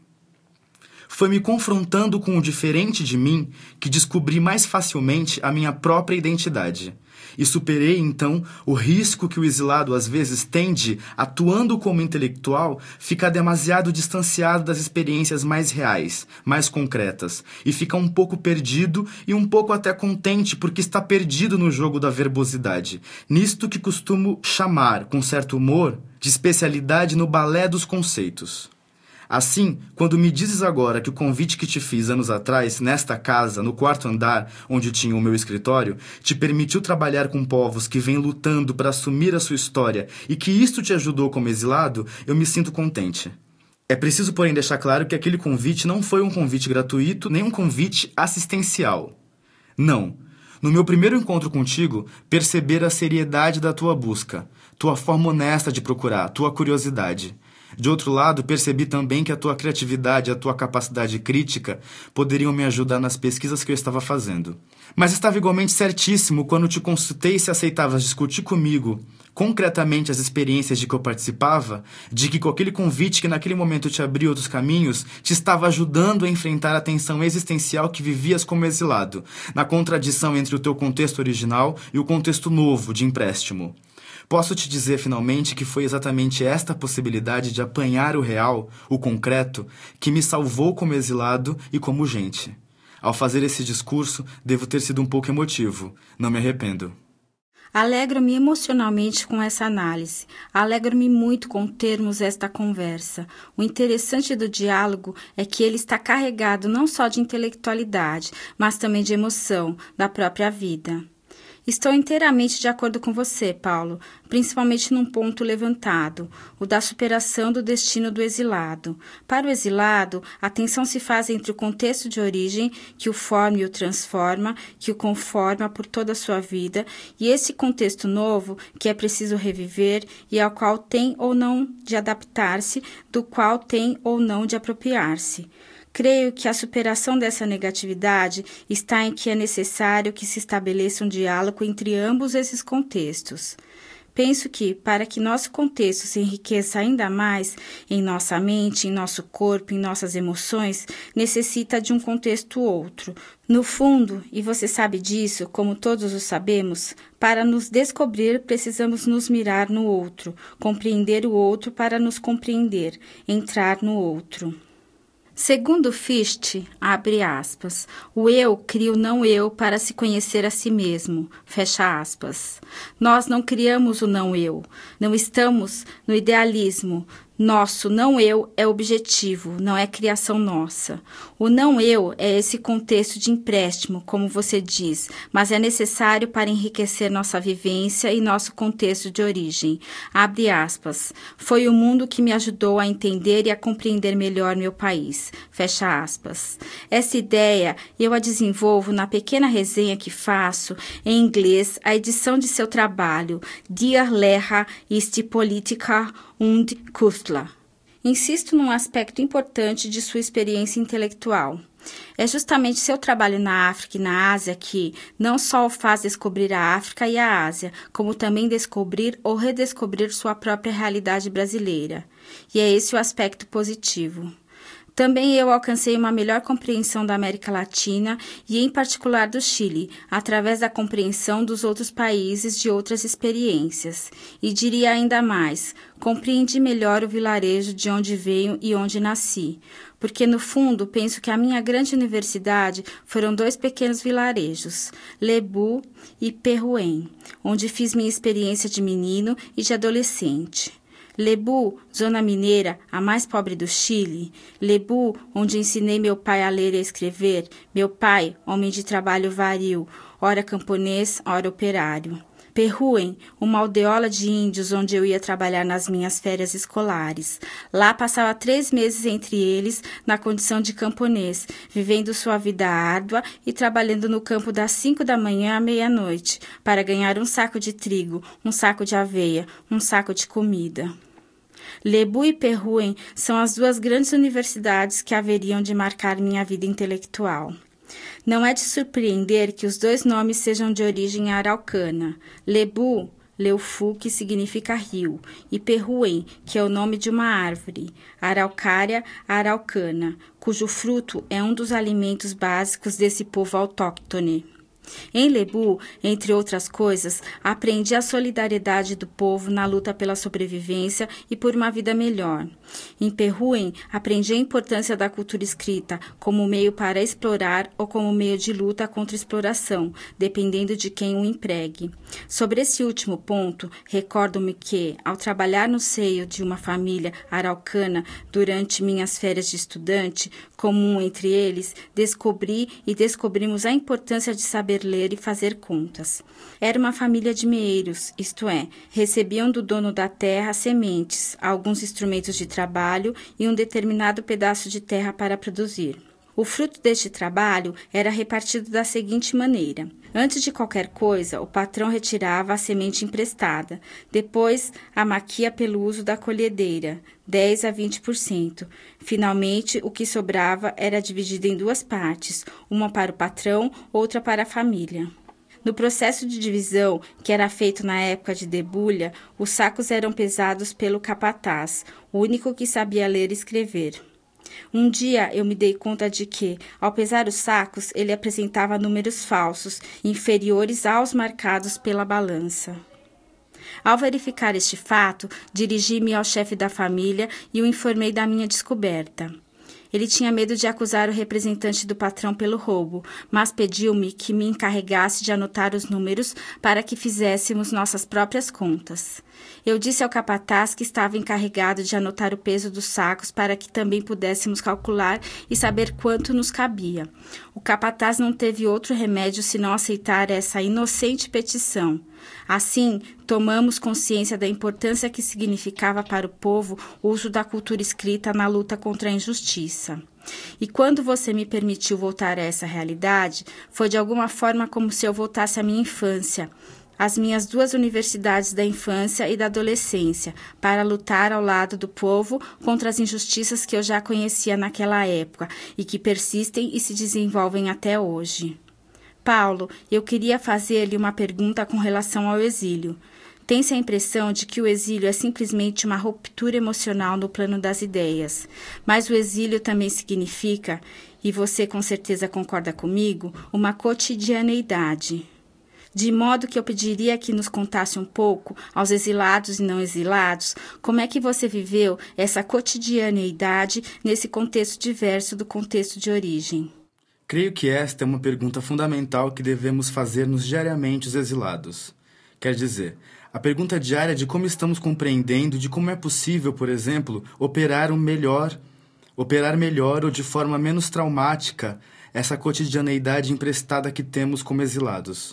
Foi me confrontando com o diferente de mim que descobri mais facilmente a minha própria identidade. E superei, então, o risco que o exilado às vezes tem de, atuando como intelectual, ficar demasiado distanciado das experiências mais reais, mais concretas, e ficar um pouco perdido e um pouco até contente porque está perdido no jogo da verbosidade, nisto que costumo chamar, com certo humor, de especialidade no balé dos conceitos. Assim, quando me dizes agora que o convite que te fiz anos atrás, nesta casa, no quarto andar, onde tinha o meu escritório, te permitiu trabalhar com povos que vêm lutando para assumir a sua história e que isto te ajudou como exilado, eu me sinto contente. É preciso, porém, deixar claro que aquele convite não foi um convite gratuito, nem um convite assistencial. Não. No meu primeiro encontro contigo, perceber a seriedade da tua busca, tua forma honesta de procurar, tua curiosidade. De outro lado, percebi também que a tua criatividade e a tua capacidade crítica poderiam me ajudar nas pesquisas que eu estava fazendo. Mas estava igualmente certíssimo quando te consultei se aceitavas discutir comigo, concretamente as experiências de que eu participava, de que com aquele convite que naquele momento te abriu outros caminhos, te estava ajudando a enfrentar a tensão existencial que vivias como exilado, na contradição entre o teu contexto original e o contexto novo de empréstimo. Posso te dizer, finalmente, que foi exatamente esta possibilidade de apanhar o real, o concreto, que me salvou como exilado e como gente. Ao fazer esse discurso, devo ter sido um pouco emotivo. Não me arrependo. Alegro-me emocionalmente com essa análise. Alegro-me muito com termos esta conversa. O interessante do diálogo é que ele está carregado não só de intelectualidade, mas também de emoção, da própria vida. Estou inteiramente de acordo com você, Paulo, principalmente num ponto levantado, o da superação do destino do exilado. Para o exilado, a tensão se faz entre o contexto de origem, que o forma e o transforma, que o conforma por toda a sua vida, e esse contexto novo, que é preciso reviver e ao qual tem ou não de adaptar-se, do qual tem ou não de apropriar-se. Creio que a superação dessa negatividade está em que é necessário que se estabeleça um diálogo entre ambos esses contextos. Penso que, para que nosso contexto se enriqueça ainda mais em nossa mente, em nosso corpo, em nossas emoções, necessita de um contexto outro. No fundo, e você sabe disso, como todos o sabemos, para nos descobrir precisamos nos mirar no outro, compreender o outro para nos compreender, entrar no outro. Segundo Fichte, abre aspas, o eu cria o não eu para se conhecer a si mesmo, fecha aspas. Nós não criamos o não eu, não estamos no idealismo. Nosso não eu é objetivo, não é criação nossa. O não eu é esse contexto de empréstimo, como você diz, mas é necessário para enriquecer nossa vivência e nosso contexto de origem. Abre aspas. Foi o mundo que me ajudou a entender e a compreender melhor meu país. Fecha aspas. Essa ideia eu a desenvolvo na pequena resenha que faço em inglês, a edição de seu trabalho, Die Lehre ist Politica und Künstler. Insisto num aspecto importante de sua experiência intelectual. É justamente seu trabalho na África e na Ásia que não só o faz descobrir a África e a Ásia, como também descobrir ou redescobrir sua própria realidade brasileira. E é esse o aspecto positivo. Também eu alcancei uma melhor compreensão da América Latina e, em particular, do Chile, através da compreensão dos outros países de outras experiências. E diria ainda mais, compreendi melhor o vilarejo de onde venho e onde nasci, porque, no fundo, penso que a minha grande universidade foram dois pequenos vilarejos, Lebu e Peruém, onde fiz minha experiência de menino e de adolescente. Lebu, zona mineira, a mais pobre do Chile. Lebu, onde ensinei meu pai a ler e a escrever. Meu pai, homem de trabalho vario, ora camponês, ora operário. Perhuen, uma aldeola de índios onde eu ia trabalhar nas minhas férias escolares. Lá passava três meses entre eles na condição de camponês, vivendo sua vida árdua e trabalhando no campo das cinco da manhã à meia-noite, para ganhar um saco de trigo, um saco de aveia, um saco de comida. Lebu e Perhuen são as duas grandes universidades que haveriam de marcar minha vida intelectual. Não é de surpreender que os dois nomes sejam de origem araucana. Lebu, Leufu, que significa rio, e Perhuen, que é o nome de uma árvore, Araucária araucana, cujo fruto é um dos alimentos básicos desse povo autóctone. Em Lebu, entre outras coisas, aprendi a solidariedade do povo na luta pela sobrevivência e por uma vida melhor. Em Perhuen, aprendi a importância da cultura escrita como meio para explorar ou como meio de luta contra a exploração, dependendo de quem o empregue. Sobre esse último ponto, recordo-me que, ao trabalhar no seio de uma família araucana durante minhas férias de estudante, comum entre eles, descobri e descobrimos a importância de saber ler e fazer contas. Era uma família de meeiros, isto é, recebiam do dono da terra sementes, alguns instrumentos de trabalho e um determinado pedaço de terra para produzir. O fruto deste trabalho era repartido da seguinte maneira. Antes de qualquer coisa, o patrão retirava a semente emprestada, depois a maquia pelo uso da colhedeira, dez a vinte por cento. Finalmente, o que sobrava era dividido em duas partes, uma para o patrão, outra para a família. No processo de divisão, que era feito na época de debulha, os sacos eram pesados pelo capataz, o único que sabia ler e escrever. Um dia eu me dei conta de que, ao pesar os sacos, ele apresentava números falsos, inferiores aos marcados pela balança. Ao verificar este fato, dirigi-me ao chefe da família e o informei da minha descoberta. Ele tinha medo de acusar o representante do patrão pelo roubo, mas pediu-me que me encarregasse de anotar os números para que fizéssemos nossas próprias contas. Eu disse ao capataz que estava encarregado de anotar o peso dos sacos para que também pudéssemos calcular e saber quanto nos cabia. O capataz não teve outro remédio senão aceitar essa inocente petição. Assim, tomamos consciência da importância que significava para o povo o uso da cultura escrita na luta contra a injustiça. E quando você me permitiu voltar a essa realidade, foi de alguma forma como se eu voltasse à minha infância, às minhas duas universidades da infância e da adolescência, para lutar ao lado do povo contra as injustiças que eu já conhecia naquela época e que persistem e se desenvolvem até hoje. Paulo, eu queria fazer-lhe uma pergunta com relação ao exílio. Tem-se a impressão de que o exílio é simplesmente uma ruptura emocional no plano das ideias, mas o exílio também significa, e você com certeza concorda comigo, uma cotidianeidade. De modo que eu pediria que nos contasse um pouco, aos exilados e não exilados, como é que você viveu essa cotidianeidade nesse contexto diverso do contexto de origem. Creio que esta é uma pergunta fundamental que devemos fazer-nos diariamente os exilados. Quer dizer, a pergunta diária de como estamos compreendendo de como é possível, por exemplo, operar um melhor, operar melhor ou de forma menos traumática essa cotidianeidade emprestada que temos como exilados.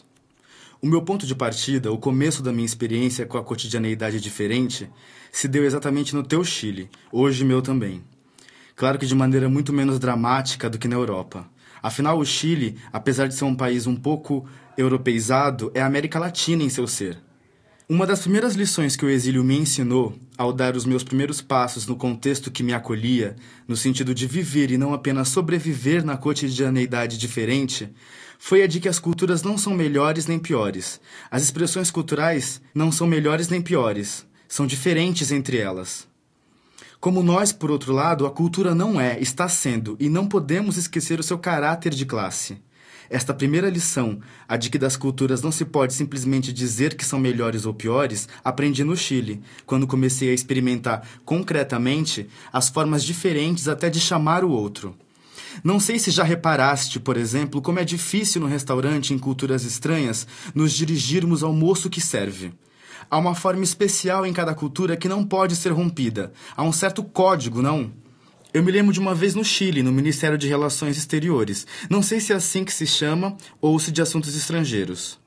O meu ponto de partida, o começo da minha experiência com a cotidianeidade diferente, se deu exatamente no teu Chile, hoje meu também. Claro que de maneira muito menos dramática do que na Europa. Afinal, o Chile, apesar de ser um país um pouco europeizado, é a América Latina em seu ser. Uma das primeiras lições que o exílio me ensinou, ao dar os meus primeiros passos no contexto que me acolhia, no sentido de viver e não apenas sobreviver na cotidianeidade diferente, foi a de que as culturas não são melhores nem piores. As expressões culturais não são melhores nem piores, são diferentes entre elas. Como nós, por outro lado, a cultura não é, está sendo, e não podemos esquecer o seu caráter de classe. Esta primeira lição, a de que das culturas não se pode simplesmente dizer que são melhores ou piores, aprendi no Chile, quando comecei a experimentar concretamente as formas diferentes até de chamar o outro. Não sei se já reparaste, por exemplo, como é difícil no restaurante em culturas estranhas nos dirigirmos ao moço que serve. Há uma forma especial em cada cultura que não pode ser rompida. Há um certo código, não? Eu me lembro de uma vez no Chile, no Ministério de Relações Exteriores. Não sei se é assim que se chama ou se de assuntos estrangeiros.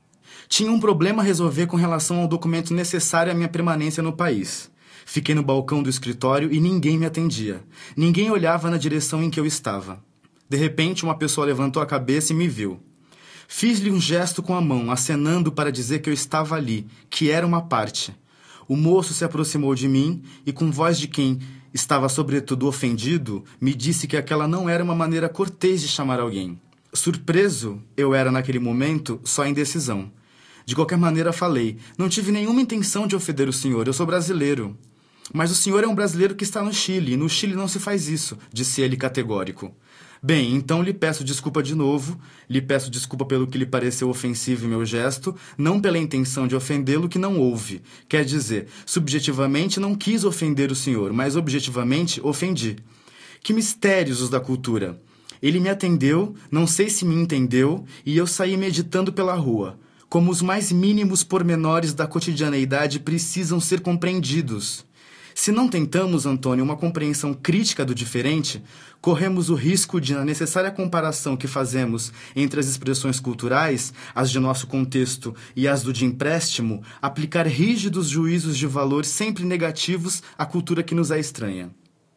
Tinha um problema a resolver com relação ao documento necessário à minha permanência no país. Fiquei no balcão do escritório e ninguém me atendia. Ninguém olhava na direção em que eu estava. De repente, uma pessoa levantou a cabeça e me viu. Fiz-lhe um gesto com a mão, acenando para dizer que eu estava ali, que era uma parte. O moço se aproximou de mim e, com voz de quem estava sobretudo ofendido, me disse que aquela não era uma maneira cortês de chamar alguém. Surpreso, eu era naquele momento só indecisão. De qualquer maneira falei, não tive nenhuma intenção de ofender o senhor, eu sou brasileiro. Mas o senhor é um brasileiro que está no Chile, e no Chile não se faz isso, disse ele categórico. Bem, então lhe peço desculpa de novo, lhe peço desculpa pelo que lhe pareceu ofensivo em meu gesto, não pela intenção de ofendê-lo que não houve. Quer dizer, subjetivamente não quis ofender o senhor, mas objetivamente ofendi. Que mistérios os da cultura! Ele me atendeu, não sei se me entendeu, e eu saí meditando pela rua. Como os mais mínimos pormenores da cotidianeidade precisam ser compreendidos. Se não tentamos, Antônio, uma compreensão crítica do diferente, corremos o risco de, na necessária comparação que fazemos entre as expressões culturais, as de nosso contexto e as do de empréstimo, aplicar rígidos juízos de valor sempre negativos à cultura que nos é estranha.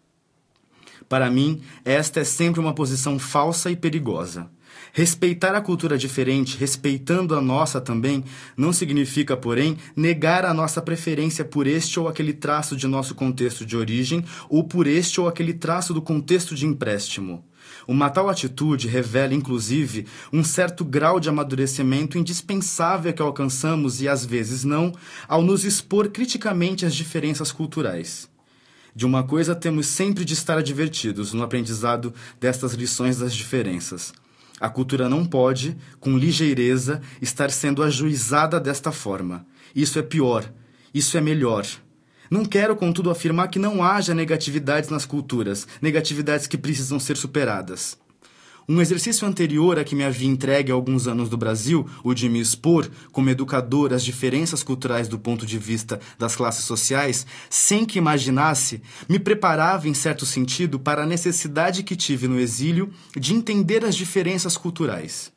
Para mim, esta é sempre uma posição falsa e perigosa. Respeitar a cultura diferente, respeitando a nossa também, não significa, porém, negar a nossa preferência por este ou aquele traço de nosso contexto de origem ou por este ou aquele traço do contexto de empréstimo. Uma tal atitude revela, inclusive, um certo grau de amadurecimento indispensável que alcançamos e, às vezes, não, ao nos expor criticamente às diferenças culturais. De uma coisa temos sempre de estar advertidos no aprendizado destas lições das diferenças. A cultura não pode, com ligeireza, estar sendo ajuizada desta forma. Isso é pior. Isso é melhor. Não quero, contudo, afirmar que não haja negatividades nas culturas, negatividades que precisam ser superadas. Um exercício anterior a que me havia entregue há alguns anos do Brasil, o de me expor, como educador, às diferenças culturais do ponto de vista das classes sociais, sem que imaginasse, me preparava, em certo sentido, para a necessidade que tive no exílio de entender as diferenças culturais.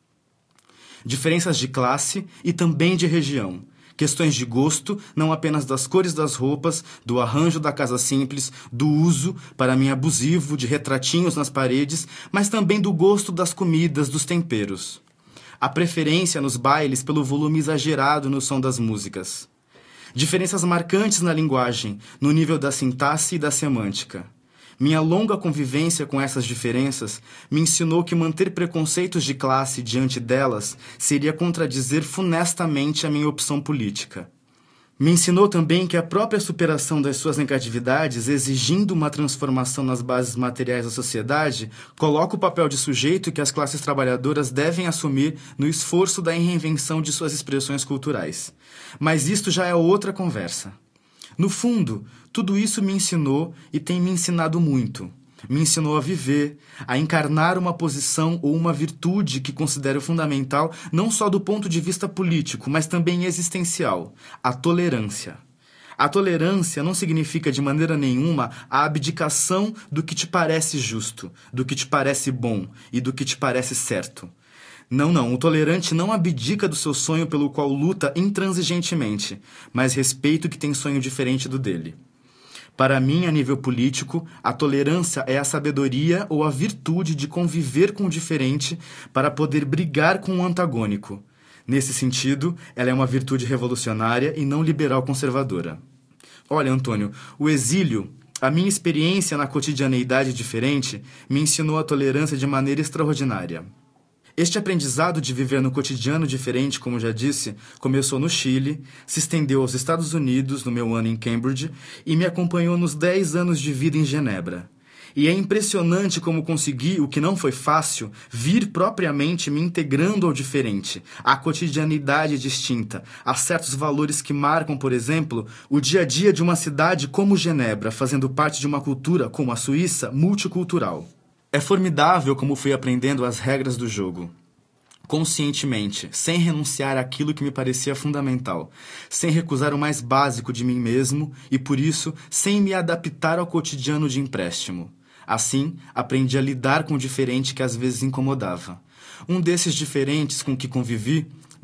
Diferenças de classe e também de região. Questões de gosto, não apenas das cores das roupas, do arranjo da casa simples, do uso, para mim abusivo, de retratinhos nas paredes, mas também do gosto das comidas, dos temperos. A preferência nos bailes pelo volume exagerado no som das músicas. Diferenças marcantes na linguagem, no nível da sintaxe e da semântica. Minha longa convivência com essas diferenças me ensinou que manter preconceitos de classe diante delas seria contradizer funestamente a minha opção política. Me ensinou também que a própria superação das suas negatividades, exigindo uma transformação nas bases materiais da sociedade, coloca o papel de sujeito que as classes trabalhadoras devem assumir no esforço da reinvenção de suas expressões culturais. Mas isto já é outra conversa. No fundo, tudo isso me ensinou e tem me ensinado muito. Me ensinou a viver, a encarnar uma posição ou uma virtude que considero fundamental não só do ponto de vista político, mas também existencial, a tolerância. A tolerância não significa de maneira nenhuma a abdicação do que te parece justo, do que te parece bom e do que te parece certo. Não, não, o tolerante não abdica do seu sonho pelo qual luta intransigentemente, mas respeita o que tem sonho diferente do dele. Para mim, a nível político, a tolerância é a sabedoria ou a virtude de conviver com o diferente para poder brigar com o antagônico. Nesse sentido, ela é uma virtude revolucionária e não liberal conservadora. Olha, Antônio, o exílio, a minha experiência na cotidianeidade diferente, me ensinou a tolerância de maneira extraordinária. Este aprendizado de viver no cotidiano diferente, como já disse, começou no Chile, se estendeu aos Estados Unidos, no meu ano em Cambridge, e me acompanhou nos dez anos de vida em Genebra. E é impressionante como consegui, o que não foi fácil, vir propriamente me integrando ao diferente, à cotidianidade distinta, a certos valores que marcam, por exemplo, o dia a dia de uma cidade como Genebra, fazendo parte de uma cultura, como a Suíça, multicultural. É formidável como fui aprendendo as regras do jogo. Conscientemente, sem renunciar àquilo que me parecia fundamental, sem recusar o mais básico de mim mesmo e, por isso, sem me adaptar ao cotidiano de empréstimo. Assim, aprendi a lidar com o diferente que às vezes incomodava. Um desses diferentes com que convivi,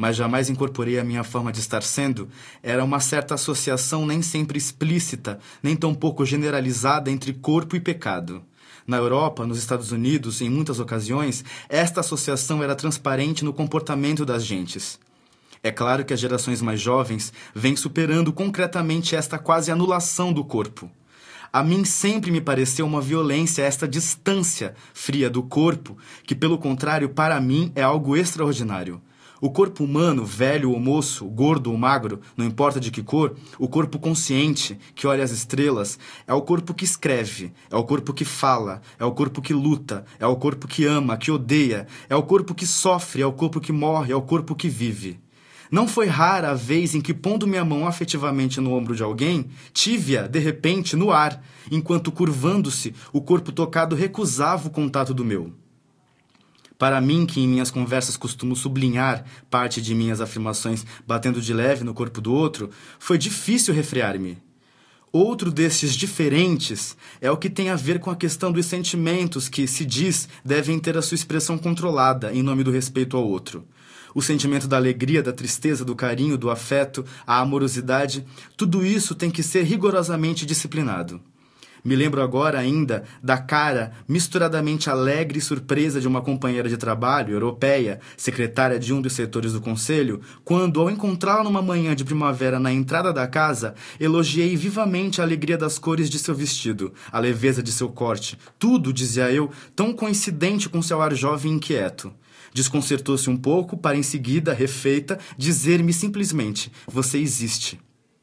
mas jamais incorporei à minha forma de estar sendo, era uma certa associação nem sempre explícita, nem tampouco generalizada entre corpo e pecado. Na Europa, nos Estados Unidos, em muitas ocasiões, esta associação era transparente no comportamento das gentes. É claro que as gerações mais jovens vêm superando concretamente esta quase anulação do corpo. A mim sempre me pareceu uma violência esta distância fria do corpo, que, pelo contrário, para mim é algo extraordinário. O corpo humano, velho ou moço, gordo ou magro, não importa de que cor, o corpo consciente, que olha as estrelas, é o corpo que escreve, é o corpo que fala, é o corpo que luta, é o corpo que ama, que odeia, é o corpo que sofre, é o corpo que morre, é o corpo que vive. Não foi rara a vez em que, pondo minha mão afetivamente no ombro de alguém, tive-a, de repente, no ar, enquanto, curvando-se, o corpo tocado recusava o contato do meu. Para mim, que em minhas conversas costumo sublinhar parte de minhas afirmações batendo de leve no corpo do outro, foi difícil refrear-me. Outro destes diferentes é o que tem a ver com a questão dos sentimentos que, se diz, devem ter a sua expressão controlada em nome do respeito ao outro. O sentimento da alegria, da tristeza, do carinho, do afeto, a amorosidade, tudo isso tem que ser rigorosamente disciplinado. Me lembro agora ainda da cara misturadamente alegre e surpresa de uma companheira de trabalho, europeia, secretária de um dos setores do conselho, quando, ao encontrá-la numa manhã de primavera na entrada da casa, elogiei vivamente a alegria das cores de seu vestido, a leveza de seu corte, tudo, dizia eu, tão coincidente com seu ar jovem e inquieto. Desconcertou-se um pouco para, em seguida, refeita, dizer-me simplesmente: "Você existe."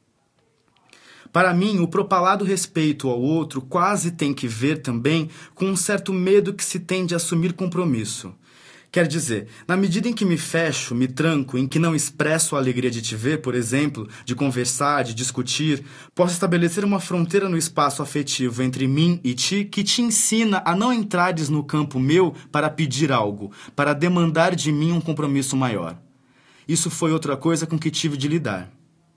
Para mim, o propalado respeito ao outro quase tem que ver também com um certo medo que se tem de assumir compromisso. Quer dizer, na medida em que me fecho, me tranco, em que não expresso a alegria de te ver, por exemplo, de conversar, de discutir, posso estabelecer uma fronteira no espaço afetivo entre mim e ti que te ensina a não entrares no campo meu para pedir algo, para demandar de mim um compromisso maior. Isso foi outra coisa com que tive de lidar.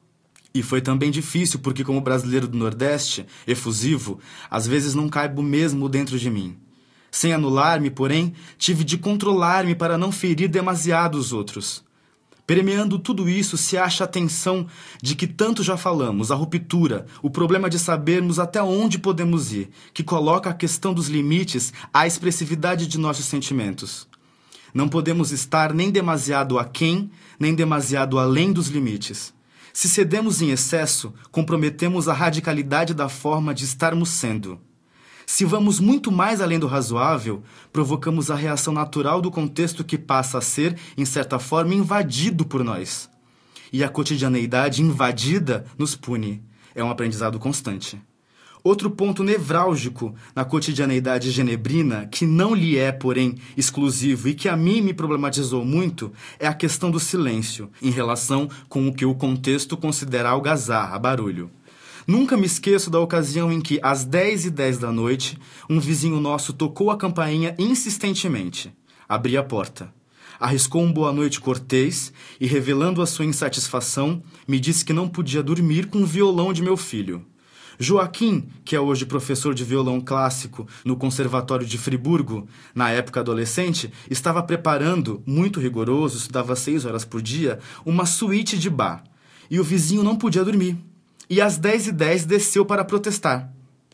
E foi também difícil porque, como brasileiro do Nordeste, efusivo, às vezes não caibo mesmo dentro de mim. Sem anular-me, porém, tive de controlar-me para não ferir demasiado os outros. Permeando tudo isso se acha a tensão de que tanto já falamos, a ruptura, o problema de sabermos até onde podemos ir, que coloca a questão dos limites à expressividade de nossos sentimentos. Não podemos estar nem demasiado aquém, nem demasiado além dos limites. Se cedemos em excesso, comprometemos a radicalidade da forma de estarmos sendo. Se vamos muito mais além do razoável, provocamos a reação natural do contexto que passa a ser, em certa forma, invadido por nós. E a cotidianeidade invadida nos pune. É um aprendizado constante. Outro ponto nevrálgico na cotidianeidade genebrina, que não lhe é, porém, exclusivo e que a mim me problematizou muito, é a questão do silêncio, em relação com o que o contexto considera algazarra, barulho. Nunca me esqueço da ocasião em que, às dez e dez da noite, um vizinho nosso tocou a campainha insistentemente. Abri a porta. Arriscou um boa noite cortês e, revelando a sua insatisfação, me disse que não podia dormir com o violão de meu filho. Joaquim, que é hoje professor de violão clássico no Conservatório de Friburgo, na época adolescente, estava preparando, muito rigoroso, estudava seis horas por dia, uma suíte de Bach. E o vizinho não podia dormir. E às dez e dez desceu para protestar.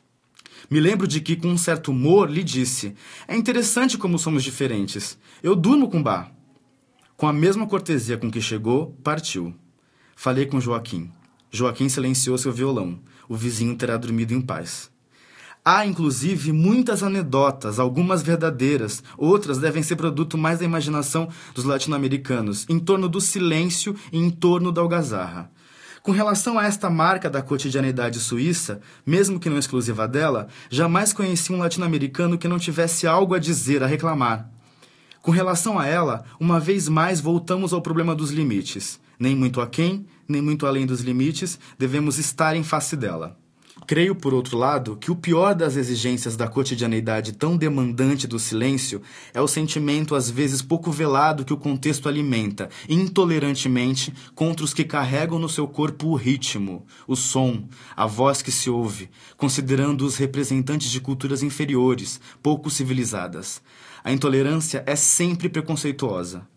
Me lembro de que, com um certo humor, lhe disse: "É interessante como somos diferentes. Eu durmo com Bach." Com a mesma cortesia com que chegou, partiu. Falei com Joaquim. Joaquim silenciou seu violão. O vizinho terá dormido em paz. Há, inclusive, muitas anedotas, algumas verdadeiras, outras devem ser produto mais da imaginação dos latino-americanos, em torno do silêncio e em torno da algazarra. Com relação a esta marca da cotidianidade suíça, mesmo que não exclusiva dela, jamais conheci um latino-americano que não tivesse algo a dizer, a reclamar. Com relação a ela, uma vez mais voltamos ao problema dos limites. Nem muito aquém, nem muito além dos limites, devemos estar em face dela. Creio, por outro lado, que o pior das exigências da cotidianeidade tão demandante do silêncio é o sentimento às vezes pouco velado que o contexto alimenta, intolerantemente, contra os que carregam no seu corpo o ritmo, o som, a voz que se ouve, considerando-os representantes de culturas inferiores, pouco civilizadas. A intolerância é sempre preconceituosa.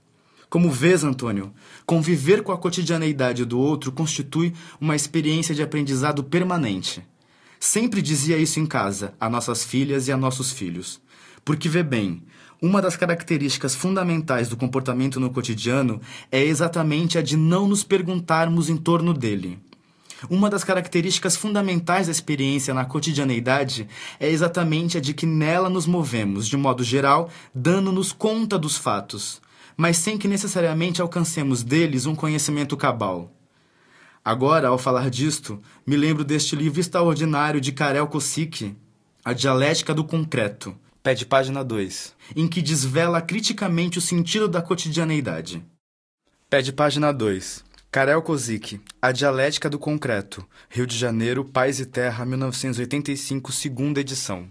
Como vês, Antônio, conviver com a cotidianeidade do outro constitui uma experiência de aprendizado permanente. Sempre dizia isso em casa, a nossas filhas e a nossos filhos. Porque, vê bem, uma das características fundamentais do comportamento no cotidiano é exatamente a de não nos perguntarmos em torno dele. Uma das características fundamentais da experiência na cotidianeidade é exatamente a de que nela nos movemos, de modo geral, dando-nos conta dos fatos, mas sem que necessariamente alcancemos deles um conhecimento cabal. Agora, ao falar disto, me lembro deste livro extraordinário de Karel Kosick, A Dialética do Concreto, pede página dois, em que desvela criticamente o sentido da cotidianeidade. Pede página dois. Karel Kosick, A Dialética do Concreto, Rio de Janeiro, Paz e Terra, mil novecentos e oitenta e cinco, segunda edição.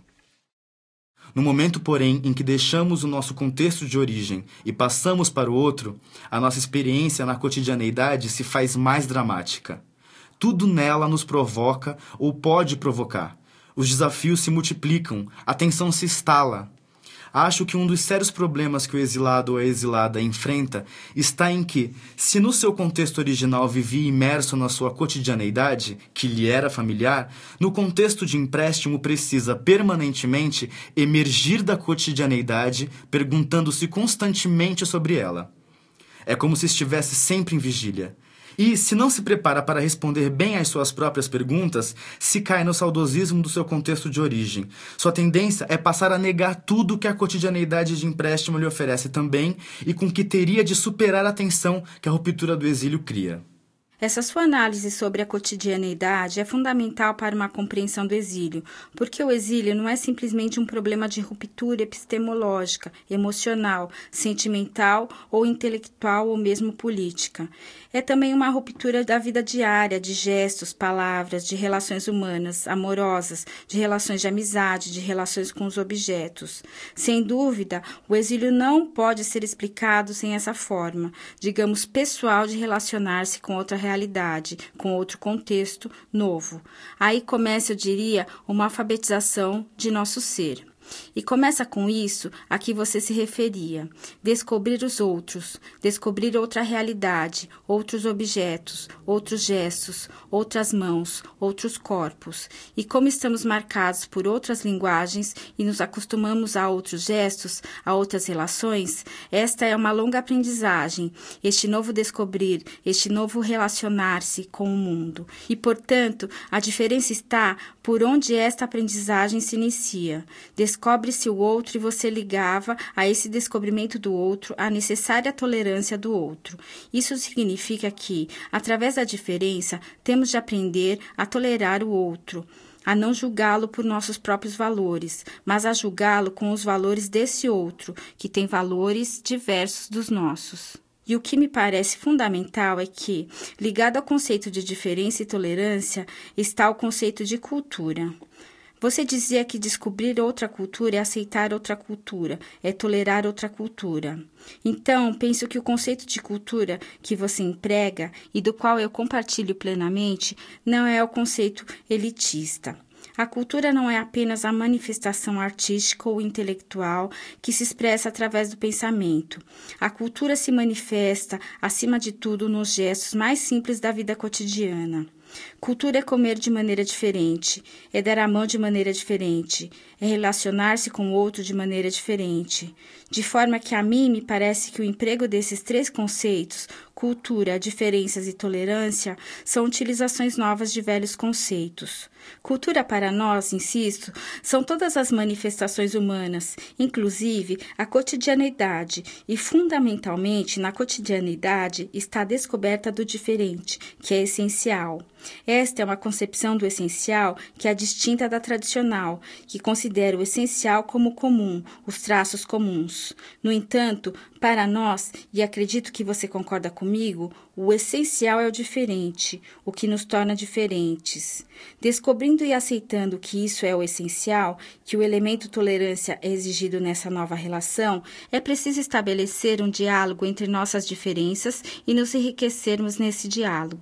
No momento, porém, em que deixamos o nosso contexto de origem e passamos para o outro, a nossa experiência na cotidianeidade se faz mais dramática. Tudo nela nos provoca ou pode provocar. Os desafios se multiplicam, a tensão se instala. Acho que um dos sérios problemas que o exilado ou a exilada enfrenta está em que, se no seu contexto original vivia imerso na sua cotidianeidade, que lhe era familiar, no contexto de empréstimo precisa permanentemente emergir da cotidianeidade, perguntando-se constantemente sobre ela. É como se estivesse sempre em vigília. E, se não se prepara para responder bem às suas próprias perguntas, se cai no saudosismo do seu contexto de origem. Sua tendência é passar a negar tudo que a cotidianeidade de empréstimo lhe oferece também e com que teria de superar a tensão que a ruptura do exílio cria. Essa sua análise sobre a cotidianeidade é fundamental para uma compreensão do exílio, porque o exílio não é simplesmente um problema de ruptura epistemológica, emocional, sentimental ou intelectual ou mesmo política. É também uma ruptura da vida diária, de gestos, palavras, de relações humanas, amorosas, de relações de amizade, de relações com os objetos. Sem dúvida, o exílio não pode ser explicado sem essa forma, digamos, pessoal de relacionar-se com outra realidade. realidade, com outro contexto novo. Aí começa, eu diria, uma alfabetização de nosso ser. E começa com isso a que você se referia, descobrir os outros, descobrir outra realidade, outros objetos, outros gestos, outras mãos, outros corpos. E como estamos marcados por outras linguagens e nos acostumamos a outros gestos, a outras relações, esta é uma longa aprendizagem, este novo descobrir, este novo relacionar-se com o mundo. E, portanto, a diferença está por onde esta aprendizagem se inicia. Descobre-se o outro e você ligava a esse descobrimento do outro a necessária tolerância do outro. Isso significa que, através da diferença, temos de aprender a tolerar o outro, a não julgá-lo por nossos próprios valores, mas a julgá-lo com os valores desse outro, que tem valores diversos dos nossos. E o que me parece fundamental é que, ligado ao conceito de diferença e tolerância, está o conceito de cultura. Você dizia que descobrir outra cultura é aceitar outra cultura, é tolerar outra cultura. Então, penso que o conceito de cultura que você emprega e do qual eu compartilho plenamente não é o conceito elitista. A cultura não é apenas a manifestação artística ou intelectual que se expressa através do pensamento. A cultura se manifesta, acima de tudo, nos gestos mais simples da vida cotidiana. Cultura é comer de maneira diferente, é dar a mão de maneira diferente, é relacionar-se com o outro de maneira diferente. De forma que a mim me parece que o emprego desses três conceitos, cultura, diferenças e tolerância, são utilizações novas de velhos conceitos. Cultura para nós, insisto, são todas as manifestações humanas, inclusive a cotidianeidade, e fundamentalmente na cotidianeidade está a descoberta do diferente, que é essencial. Esta é uma concepção do essencial que é distinta da tradicional, que considera o essencial como comum, os traços comuns. No entanto, para nós, e acredito que você concorda comigo, o essencial é o diferente, o que nos torna diferentes. Descobrindo e aceitando que isso é o essencial, que o elemento tolerância é exigido nessa nova relação, é preciso estabelecer um diálogo entre nossas diferenças e nos enriquecermos nesse diálogo.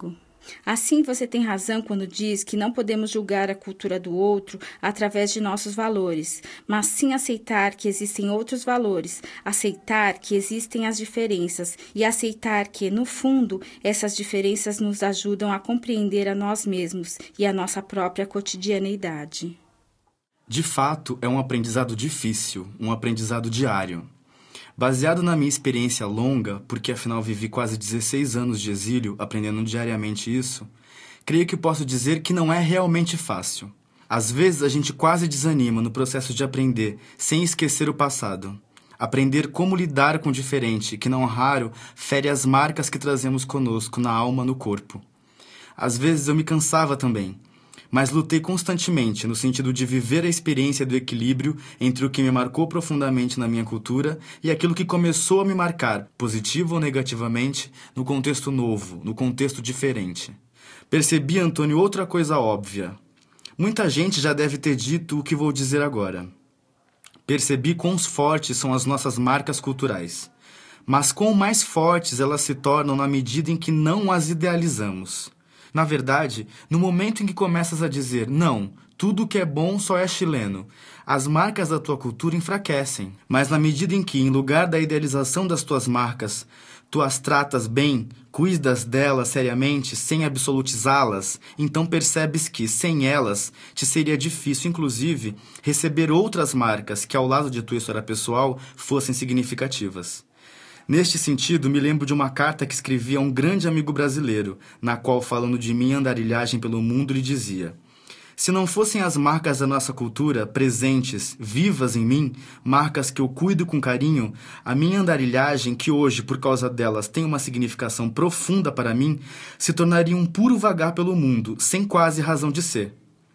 Assim, você tem razão quando diz que não podemos julgar a cultura do outro através de nossos valores, mas sim aceitar que existem outros valores, aceitar que existem as diferenças e aceitar que, no fundo, essas diferenças nos ajudam a compreender a nós mesmos e a nossa própria cotidianeidade. De fato, é um aprendizado difícil, um aprendizado diário. Baseado na minha experiência longa, porque afinal vivi quase dezesseis anos de exílio aprendendo diariamente isso, creio que posso dizer que não é realmente fácil. Às vezes a gente quase desanima no processo de aprender, sem esquecer o passado. Aprender como lidar com o diferente, que não raro fere as marcas que trazemos conosco na alma, no corpo. Às vezes eu me cansava também, mas lutei constantemente no sentido de viver a experiência do equilíbrio entre o que me marcou profundamente na minha cultura e aquilo que começou a me marcar, positivo ou negativamente, no contexto novo, no contexto diferente. Percebi, Antônio, outra coisa óbvia. Muita gente já deve ter dito o que vou dizer agora. Percebi quão fortes são as nossas marcas culturais, mas quão mais fortes elas se tornam na medida em que não as idealizamos. Na verdade, no momento em que começas a dizer, não, tudo que é bom só é chileno, as marcas da tua cultura enfraquecem. Mas na medida em que, em lugar da idealização das tuas marcas, tu as tratas bem, cuidas delas seriamente, sem absolutizá-las, então percebes que, sem elas, te seria difícil, inclusive, receber outras marcas que, ao lado de tua história pessoal, fossem significativas. Neste sentido, me lembro de uma carta que escrevi a um grande amigo brasileiro, na qual, falando de minha andarilhagem pelo mundo, lhe dizia: se não fossem as marcas da nossa cultura, presentes, vivas em mim, marcas que eu cuido com carinho, a minha andarilhagem, que hoje, por causa delas, tem uma significação profunda para mim, se tornaria um puro vagar pelo mundo, sem quase razão de ser.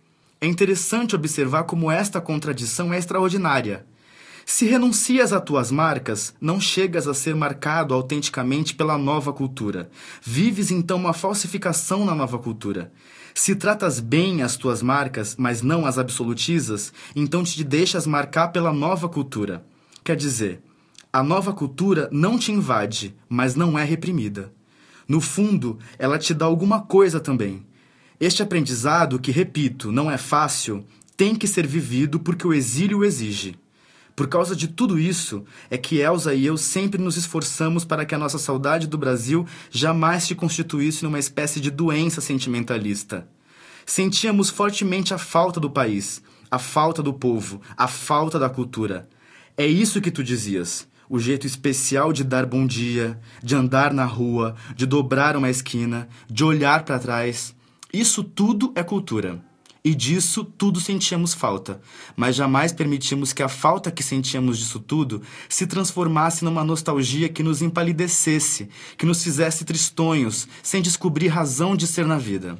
É interessante observar como esta contradição é extraordinária. Se renuncias a tuas marcas, não chegas a ser marcado autenticamente pela nova cultura. Vives então uma falsificação na nova cultura. Se tratas bem as tuas marcas, mas não as absolutizas, então te deixas marcar pela nova cultura. Quer dizer, a nova cultura não te invade, mas não é reprimida. No fundo, ela te dá alguma coisa também. Este aprendizado, que, repito, não é fácil, tem que ser vivido porque o exílio o exige. Por causa de tudo isso, é que Elza e eu sempre nos esforçamos para que a nossa saudade do Brasil jamais se constituísse numa espécie de doença sentimentalista. Sentíamos fortemente a falta do país, a falta do povo, a falta da cultura. É isso que tu dizias, o jeito especial de dar bom dia, de andar na rua, de dobrar uma esquina, de olhar para trás. Isso tudo é cultura. E disso tudo sentíamos falta, mas jamais permitimos que a falta que sentíamos disso tudo se transformasse numa nostalgia que nos empalidecesse, que nos fizesse tristonhos, sem descobrir razão de ser na vida.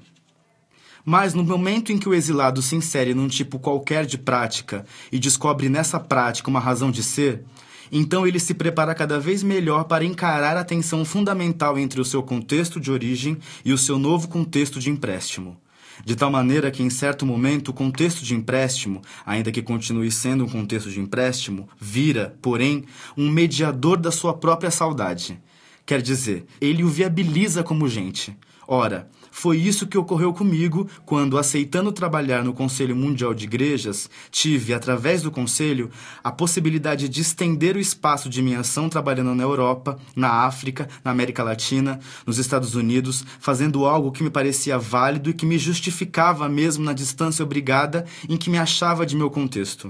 Mas no momento em que o exilado se insere num tipo qualquer de prática e descobre nessa prática uma razão de ser, então ele se prepara cada vez melhor para encarar a tensão fundamental entre o seu contexto de origem e o seu novo contexto de empréstimo. De tal maneira que, em certo momento, o contexto de empréstimo, ainda que continue sendo um contexto de empréstimo, vira, porém, um mediador da sua própria saudade. Quer dizer, ele o viabiliza como gente. Ora, foi isso que ocorreu comigo quando, aceitando trabalhar no Conselho Mundial de Igrejas, tive, através do Conselho, a possibilidade de estender o espaço de minha ação trabalhando na Europa, na África, na América Latina, nos Estados Unidos, fazendo algo que me parecia válido e que me justificava mesmo na distância obrigada em que me achava de meu contexto.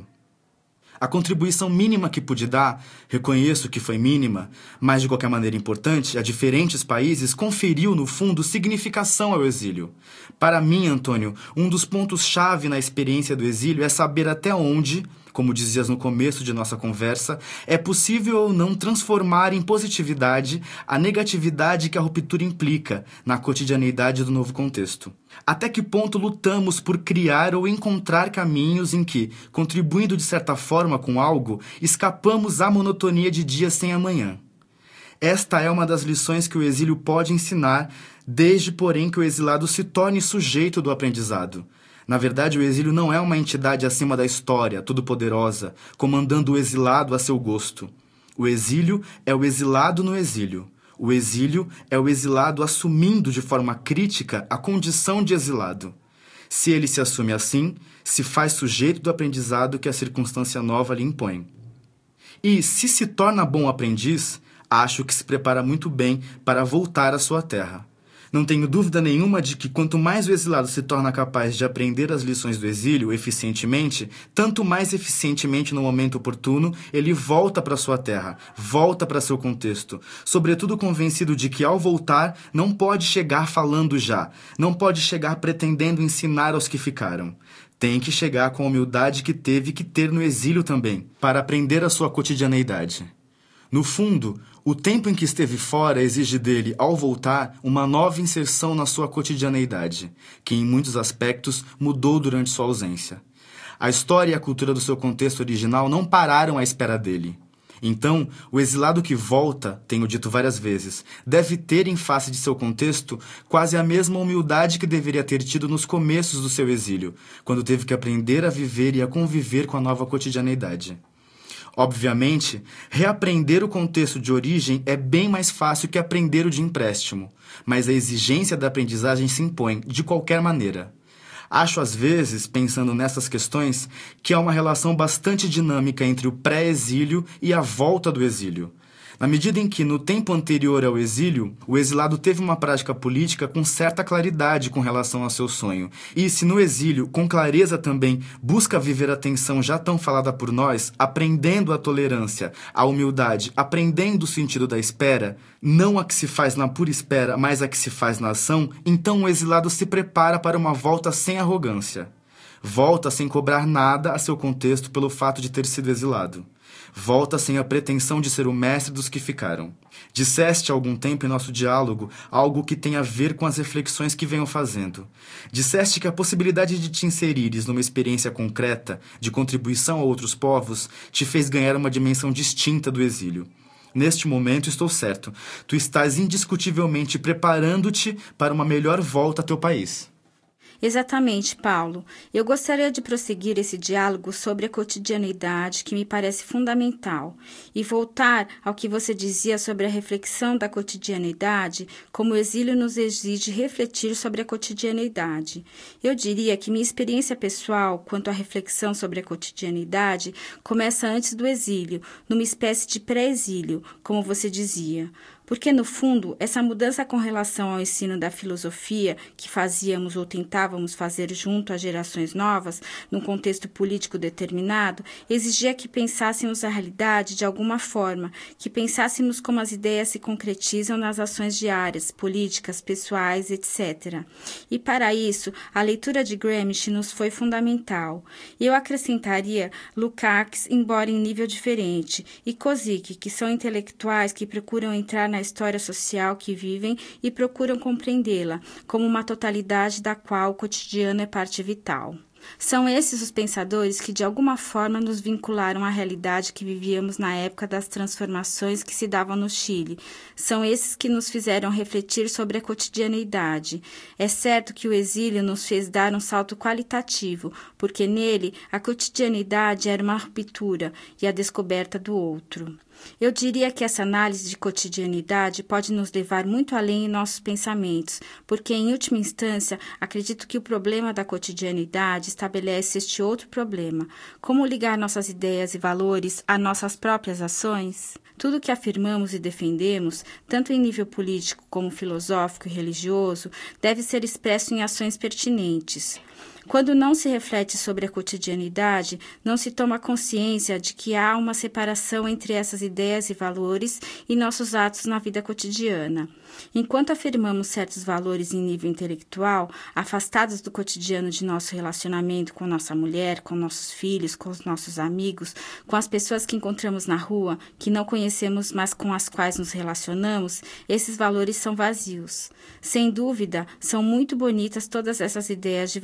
A contribuição mínima que pude dar, reconheço que foi mínima, mas de qualquer maneira importante, a diferentes países, conferiu, no fundo, significação ao exílio. Para mim, Antônio, um dos pontos-chave na experiência do exílio é saber até onde, como dizias no começo de nossa conversa, é possível ou não transformar em positividade a negatividade que a ruptura implica na cotidianeidade do novo contexto. Até que ponto lutamos por criar ou encontrar caminhos em que, contribuindo de certa forma com algo, escapamos à monotonia de dias sem amanhã. Esta é uma das lições que o exílio pode ensinar, desde, porém, que o exilado se torne sujeito do aprendizado. Na verdade, o exílio não é uma entidade acima da história, todo-poderosa, comandando o exilado a seu gosto. O exílio é o exilado no exílio. O exílio é o exilado assumindo de forma crítica a condição de exilado. Se ele se assume assim, se faz sujeito do aprendizado que a circunstância nova lhe impõe. E, se se torna bom aprendiz, acho que se prepara muito bem para voltar à sua terra. Não tenho dúvida nenhuma de que quanto mais o exilado se torna capaz de aprender as lições do exílio eficientemente, tanto mais eficientemente no momento oportuno, ele volta para sua terra, volta para seu contexto, sobretudo convencido de que ao voltar não pode chegar falando já, não pode chegar pretendendo ensinar aos que ficaram. Tem que chegar com a humildade que teve que ter no exílio também, para aprender a sua cotidianeidade. No fundo, o tempo em que esteve fora exige dele, ao voltar, uma nova inserção na sua cotidianeidade, que em muitos aspectos mudou durante sua ausência. A história e a cultura do seu contexto original não pararam à espera dele. Então, o exilado que volta, tenho dito várias vezes, deve ter em face de seu contexto quase a mesma humildade que deveria ter tido nos começos do seu exílio, quando teve que aprender a viver e a conviver com a nova cotidianeidade. Obviamente, reaprender o contexto de origem é bem mais fácil que aprender o de empréstimo, mas a exigência da aprendizagem se impõe, de qualquer maneira. Acho, às vezes, pensando nessas questões, que há uma relação bastante dinâmica entre o pré-exílio e a volta do exílio. Na medida em que, no tempo anterior ao exílio, o exilado teve uma prática política com certa claridade com relação ao seu sonho, e se no exílio, com clareza também, busca viver a tensão já tão falada por nós, aprendendo a tolerância, a humildade, aprendendo o sentido da espera, não a que se faz na pura espera, mas a que se faz na ação, então o exilado se prepara para uma volta sem arrogância. Volta sem cobrar nada a seu contexto pelo fato de ter sido exilado. Volta sem a pretensão de ser o mestre dos que ficaram. Disseste há algum tempo em nosso diálogo algo que tem a ver com as reflexões que venho fazendo. Disseste que a possibilidade de te inserires numa experiência concreta, de contribuição a outros povos, te fez ganhar uma dimensão distinta do exílio. Neste momento estou certo, tu estás indiscutivelmente preparando-te para uma melhor volta a teu país. Exatamente, Paulo. Eu gostaria de prosseguir esse diálogo sobre a cotidianeidade, que me parece fundamental, e voltar ao que você dizia sobre a reflexão da cotidianeidade, como o exílio nos exige refletir sobre a cotidianeidade. Eu diria que minha experiência pessoal quanto à reflexão sobre a cotidianeidade começa antes do exílio, numa espécie de pré-exílio, como você dizia. Porque, no fundo, essa mudança com relação ao ensino da filosofia que fazíamos ou tentávamos fazer junto às gerações novas, num contexto político determinado, exigia que pensássemos a realidade de alguma forma, que pensássemos como as ideias se concretizam nas ações diárias, políticas, pessoais, etcétera. E, para isso, a leitura de Gramsci nos foi fundamental. Eu acrescentaria Lukács, embora em nível diferente, e Kozik, que são intelectuais que procuram entrar na história social que vivem e procuram compreendê-la, como uma totalidade da qual o cotidiano é parte vital. São esses os pensadores que de alguma forma nos vincularam à realidade que vivíamos na época das transformações que se davam no Chile. São esses que nos fizeram refletir sobre a cotidianeidade. É certo que o exílio nos fez dar um salto qualitativo, porque nele a cotidianeidade era uma ruptura e a descoberta do outro. Eu diria que essa análise de cotidianidade pode nos levar muito além em nossos pensamentos, porque, em última instância, acredito que o problema da cotidianidade estabelece este outro problema: como ligar nossas ideias e valores a nossas próprias ações? Tudo que afirmamos e defendemos, tanto em nível político como filosófico e religioso, deve ser expresso em ações pertinentes. Quando não se reflete sobre a cotidianidade, não se toma consciência de que há uma separação entre essas ideias e valores e nossos atos na vida cotidiana. Enquanto afirmamos certos valores em nível intelectual, afastados do cotidiano de nosso relacionamento com nossa mulher, com nossos filhos, com os nossos amigos, com as pessoas que encontramos na rua, que não conhecemos, mas com as quais nos relacionamos, esses valores são vazios. Sem dúvida, são muito bonitas todas essas ideias de valores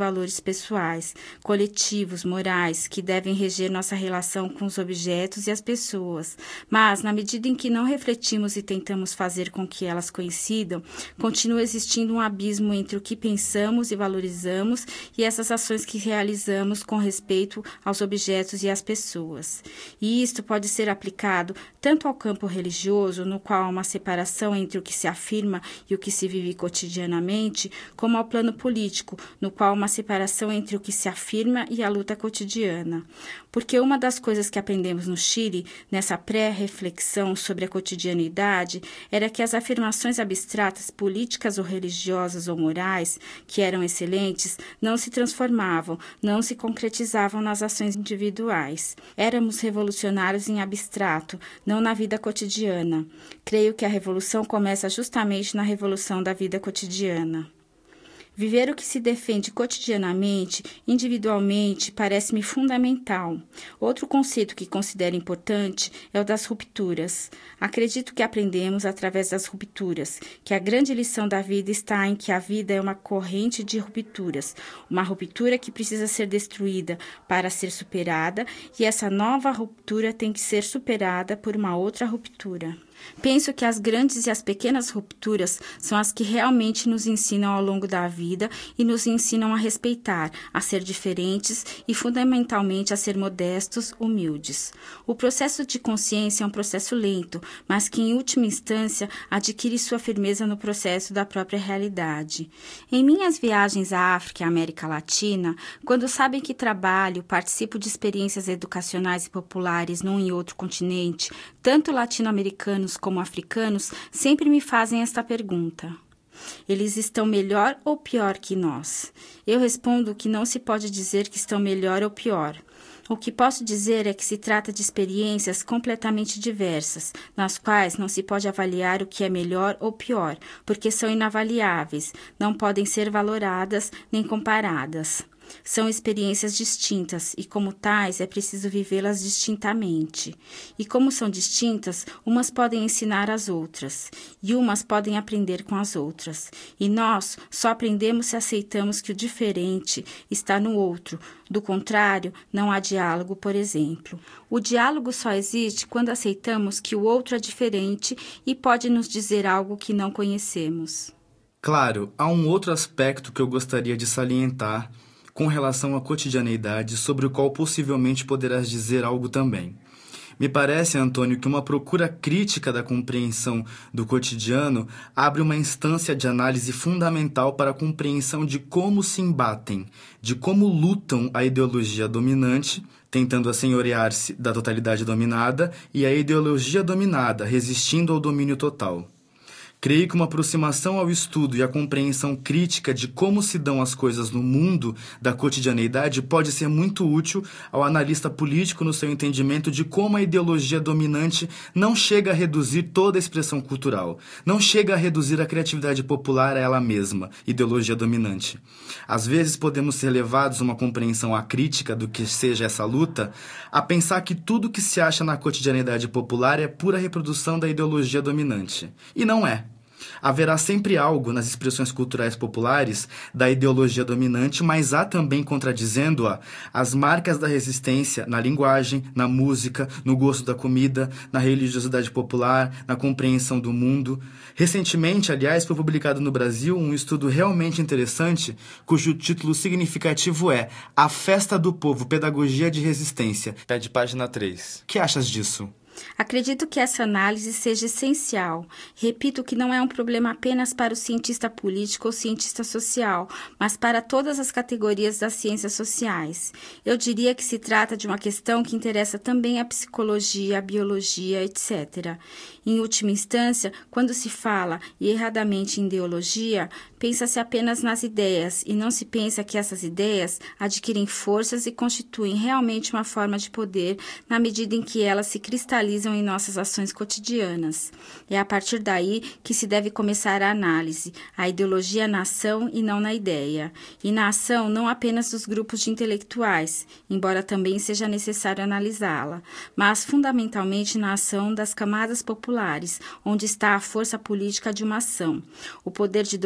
pessoais, coletivos, morais, que devem reger nossa relação com os objetos e as pessoas. Mas, na medida em que não refletimos e tentamos fazer com que elas coincidam, continua existindo um abismo entre o que pensamos e valorizamos e essas ações que realizamos com respeito aos objetos e às pessoas. E isto pode ser aplicado tanto ao campo religioso, no qual há uma separação entre o que se afirma e o que se vive cotidianamente, como ao plano político, no qual há uma separação entre o que se afirma e a luta cotidiana. Porque uma das coisas que aprendemos no Chile, nessa pré-reflexão sobre a cotidianidade, era que as afirmações abstratas, políticas ou religiosas ou morais, que eram excelentes, não se transformavam, não se concretizavam nas ações individuais. Éramos revolucionários em abstrato, não na vida cotidiana. Creio que a revolução começa justamente na revolução da vida cotidiana. Viver o que se defende cotidianamente, individualmente, parece-me fundamental. Outro conceito que considero importante é o das rupturas. Acredito que aprendemos através das rupturas, que a grande lição da vida está em que a vida é uma corrente de rupturas, uma ruptura que precisa ser destruída para ser superada, e essa nova ruptura tem que ser superada por uma outra ruptura. Penso que as grandes e as pequenas rupturas são as que realmente nos ensinam ao longo da vida e nos ensinam a respeitar, a ser diferentes e, fundamentalmente, a ser modestos, humildes. O processo de consciência é um processo lento, mas que, em última instância, adquire sua firmeza no processo da própria realidade. Em minhas viagens à África e América Latina, quando sabem que trabalho, participo de experiências educacionais e populares num e outro continente, tanto latino-americanos como africanos, sempre me fazem esta pergunta: eles estão melhor ou pior que nós? Eu respondo que não se pode dizer que estão melhor ou pior. O que posso dizer é que se trata de experiências completamente diversas, nas quais não se pode avaliar o que é melhor ou pior, porque são inavaliáveis, não podem ser valoradas nem comparadas. São experiências distintas e, como tais, é preciso vivê-las distintamente. E como são distintas, umas podem ensinar às outras, e umas podem aprender com as outras. E nós só aprendemos se aceitamos que o diferente está no outro. Do contrário, não há diálogo, por exemplo. O diálogo só existe quando aceitamos que o outro é diferente e pode nos dizer algo que não conhecemos. Claro, há um outro aspecto que eu gostaria de salientar com relação à cotidianeidade, sobre o qual possivelmente poderás dizer algo também. Me parece, Antônio, que uma procura crítica da compreensão do cotidiano abre uma instância de análise fundamental para a compreensão de como se embatem, de como lutam a ideologia dominante, tentando assenhorear-se da totalidade dominada, e a ideologia dominada, resistindo ao domínio total. Creio que uma aproximação ao estudo e à compreensão crítica de como se dão as coisas no mundo da cotidianeidade pode ser muito útil ao analista político no seu entendimento de como a ideologia dominante não chega a reduzir toda a expressão cultural, não chega a reduzir a criatividade popular a ela mesma, ideologia dominante. Às vezes podemos ser levados a uma compreensão acrítica do que seja essa luta, a pensar que tudo que se acha na cotidianeidade popular é pura reprodução da ideologia dominante. E não é. Haverá sempre algo nas expressões culturais populares da ideologia dominante, mas há também, contradizendo-a, as marcas da resistência na linguagem, na música, no gosto da comida, na religiosidade popular, na compreensão do mundo. Recentemente, aliás, foi publicado no Brasil um estudo realmente interessante, cujo título significativo é A Festa do Povo, Pedagogia de Resistência. Pede página três. O que achas disso? Acredito que essa análise seja essencial. Repito que não é um problema apenas para o cientista político ou cientista social, mas para todas as categorias das ciências sociais. Eu diria que se trata de uma questão que interessa também a psicologia, a biologia, etcétera. Em última instância, quando se fala, e erradamente, em ideologia, pensa-se apenas nas ideias e não se pensa que essas ideias adquirem forças e constituem realmente uma forma de poder na medida em que elas se cristalizam em nossas ações cotidianas. É a partir daí que se deve começar a análise, a ideologia na ação e não na ideia. E na ação não apenas dos grupos de intelectuais, embora também seja necessário analisá-la, mas fundamentalmente na ação das camadas populares, onde está a força política de uma ação, o poder de domínio de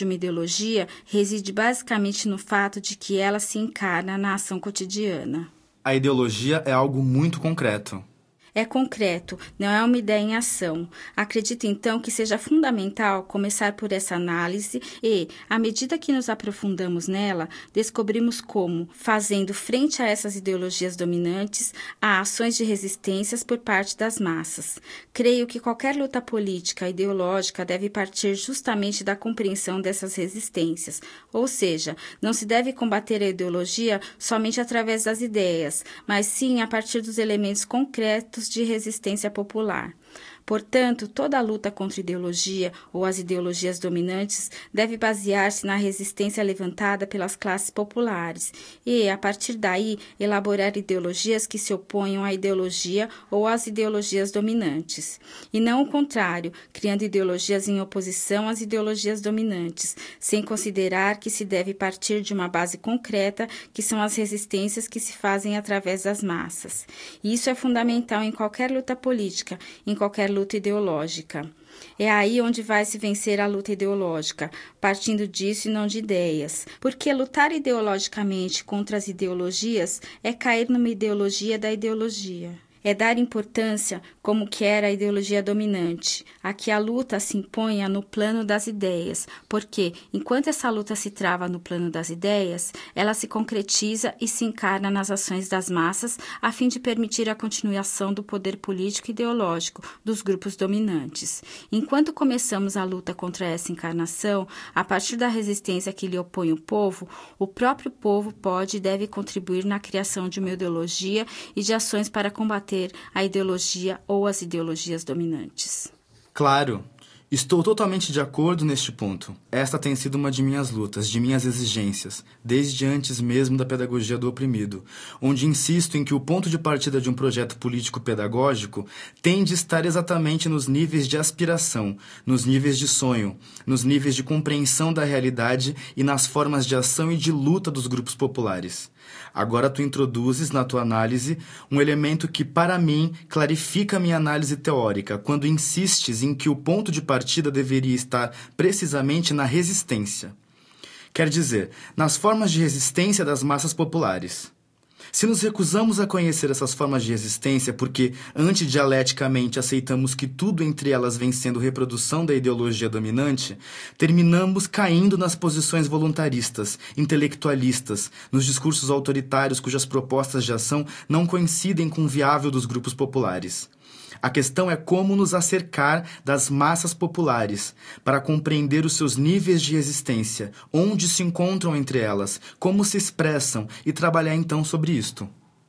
de uma ideologia reside basicamente no fato de que ela se encarna na ação cotidiana. A ideologia é algo muito concreto. É concreto, não é uma ideia em ação. Acredito, então, que seja fundamental começar por essa análise e, à medida que nos aprofundamos nela, descobrimos como, fazendo frente a essas ideologias dominantes, há ações de resistências por parte das massas. Creio que qualquer luta política ideológica deve partir justamente da compreensão dessas resistências, ou seja, não se deve combater a ideologia somente através das ideias, mas sim a partir dos elementos concretos de resistência popular. Portanto, toda a luta contra a ideologia ou as ideologias dominantes deve basear-se na resistência levantada pelas classes populares e, a partir daí, elaborar ideologias que se oponham à ideologia ou às ideologias dominantes. E não o contrário, criando ideologias em oposição às ideologias dominantes, sem considerar que se deve partir de uma base concreta, que são as resistências que se fazem através das massas. E isso é fundamental em qualquer luta política, em qualquer luta ideológica. É aí onde vai se vencer a luta ideológica, partindo disso e não de ideias. Porque lutar ideologicamente contra as ideologias é cair numa ideologia da ideologia. É dar importância como quer a ideologia dominante, a que a luta se imponha no plano das ideias, porque, enquanto essa luta se trava no plano das ideias, ela se concretiza e se encarna nas ações das massas, a fim de permitir a continuação do poder político e ideológico dos grupos dominantes. Enquanto começamos a luta contra essa encarnação, a partir da resistência que lhe opõe o povo, o próprio povo pode e deve contribuir na criação de uma ideologia e de ações para combater a ideologia ou as ideologias dominantes. Claro, estou totalmente de acordo neste ponto. Esta tem sido uma de minhas lutas, de minhas exigências, desde antes mesmo da pedagogia do oprimido, onde insisto em que o ponto de partida de um projeto político-pedagógico tem de estar exatamente nos níveis de aspiração, nos níveis de sonho, nos níveis de compreensão da realidade e nas formas de ação e de luta dos grupos populares. Agora tu introduzes na tua análise um elemento que, para mim, clarifica a minha análise teórica, quando insistes em que o ponto de partida deveria estar precisamente na resistência. Quer dizer, nas formas de resistência das massas populares. Se nos recusamos a conhecer essas formas de resistência porque, antidialeticamente, aceitamos que tudo entre elas vem sendo reprodução da ideologia dominante, terminamos caindo nas posições voluntaristas, intelectualistas, nos discursos autoritários cujas propostas de ação não coincidem com o viável dos grupos populares. A questão é como nos acercar das massas populares, para compreender os seus níveis de resistência, onde se encontram entre elas, como se expressam e trabalhar então sobre isto.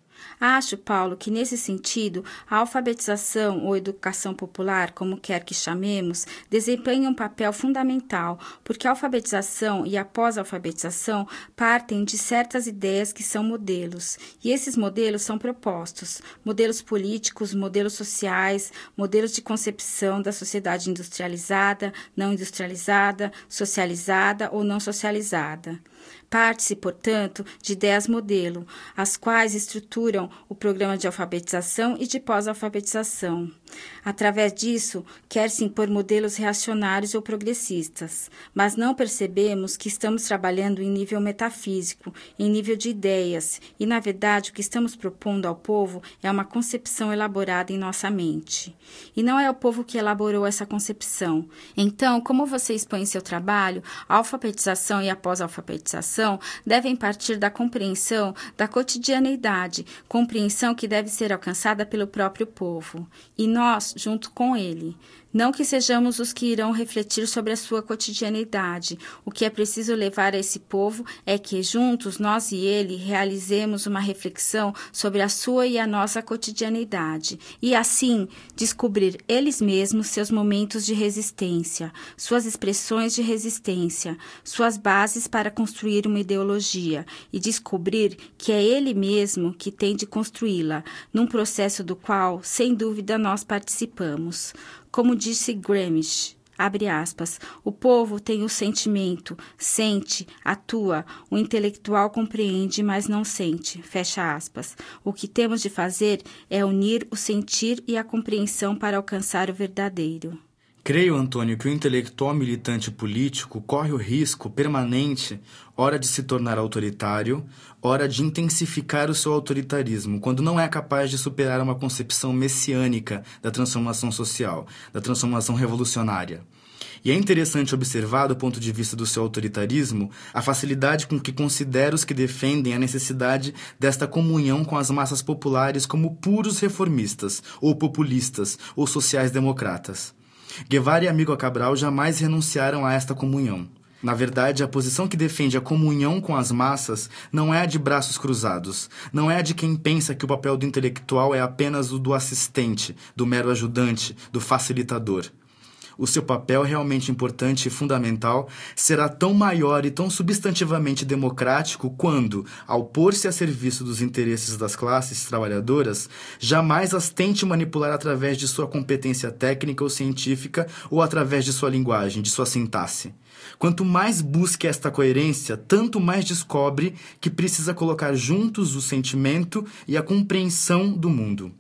Acho, Paulo, que nesse sentido, a alfabetização ou educação popular, como quer que chamemos, desempenha um papel fundamental, porque a alfabetização e a pós-alfabetização partem de certas ideias que são modelos, e esses modelos são propostos, modelos políticos, modelos sociais, modelos de concepção da sociedade industrializada, não industrializada, socializada ou não socializada. Parte-se, portanto, de ideias modelo, as quais estruturam o programa de alfabetização e de pós-alfabetização. Através disso, quer-se impor modelos reacionários ou progressistas, mas não percebemos que estamos trabalhando em nível metafísico, em nível de ideias, e, na verdade, o que estamos propondo ao povo é uma concepção elaborada em nossa mente. E não é o povo que elaborou essa concepção. Então, como você expõe em seu trabalho, a alfabetização e a pós-alfabetização devem partir da compreensão da cotidianeidade, compreensão que deve ser alcançada pelo próprio povo, e nós, junto com ele. Não que sejamos os que irão refletir sobre a sua cotidianeidade. O que é preciso levar a esse povo é que, juntos, nós e ele, realizemos uma reflexão sobre a sua e a nossa cotidianeidade. E, assim, descobrir eles mesmos seus momentos de resistência, suas expressões de resistência, suas bases para construir uma ideologia e descobrir que é ele mesmo que tem de construí-la, num processo do qual, sem dúvida, nós participamos. Como disse Gramsci, abre aspas, o povo tem o sentimento, sente, atua, o intelectual compreende, mas não sente, fecha aspas. O que temos de fazer é unir o sentir e a compreensão para alcançar o verdadeiro. Creio, Antônio, que o intelectual militante político corre o risco permanente, ora de se tornar autoritário, ora de intensificar o seu autoritarismo, quando não é capaz de superar uma concepção messiânica da transformação social, da transformação revolucionária. E é interessante observar, do ponto de vista do seu autoritarismo, a facilidade com que considera os que defendem a necessidade desta comunhão com as massas populares como puros reformistas, ou populistas, ou sociais-democratas. Guevara e Amílcar Cabral jamais renunciaram a esta comunhão. Na verdade, a posição que defende a comunhão com as massas não é a de braços cruzados, não é a de quem pensa que o papel do intelectual é apenas o do assistente, do mero ajudante, do facilitador. O seu papel realmente importante e fundamental será tão maior e tão substantivamente democrático quando, ao pôr-se a serviço dos interesses das classes trabalhadoras, jamais as tente manipular através de sua competência técnica ou científica ou através de sua linguagem, de sua sintaxe. Quanto mais busque esta coerência, tanto mais descobre que precisa colocar juntos o sentimento e a compreensão do mundo.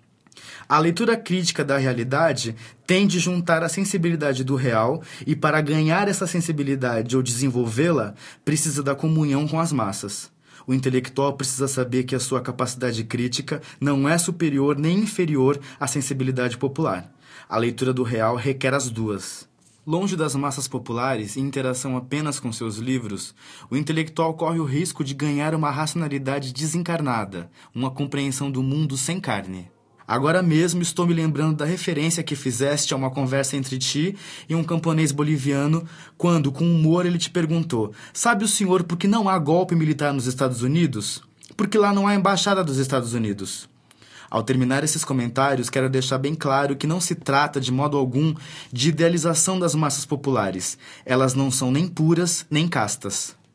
A leitura crítica da realidade tem de juntar a sensibilidade do real e, para ganhar essa sensibilidade ou desenvolvê-la, precisa da comunhão com as massas. O intelectual precisa saber que a sua capacidade crítica não é superior nem inferior à sensibilidade popular. A leitura do real requer as duas. Longe das massas populares e em interação apenas com seus livros, o intelectual corre o risco de ganhar uma racionalidade desencarnada, uma compreensão do mundo sem carne. Agora mesmo estou me lembrando da referência que fizeste a uma conversa entre ti e um camponês boliviano, quando, com humor, ele te perguntou: sabe o senhor por que não há golpe militar nos Estados Unidos? Porque lá não há embaixada dos Estados Unidos. Ao terminar esses comentários, quero deixar bem claro que não se trata, de modo algum, de idealização das massas populares. Elas não são nem puras, nem castas.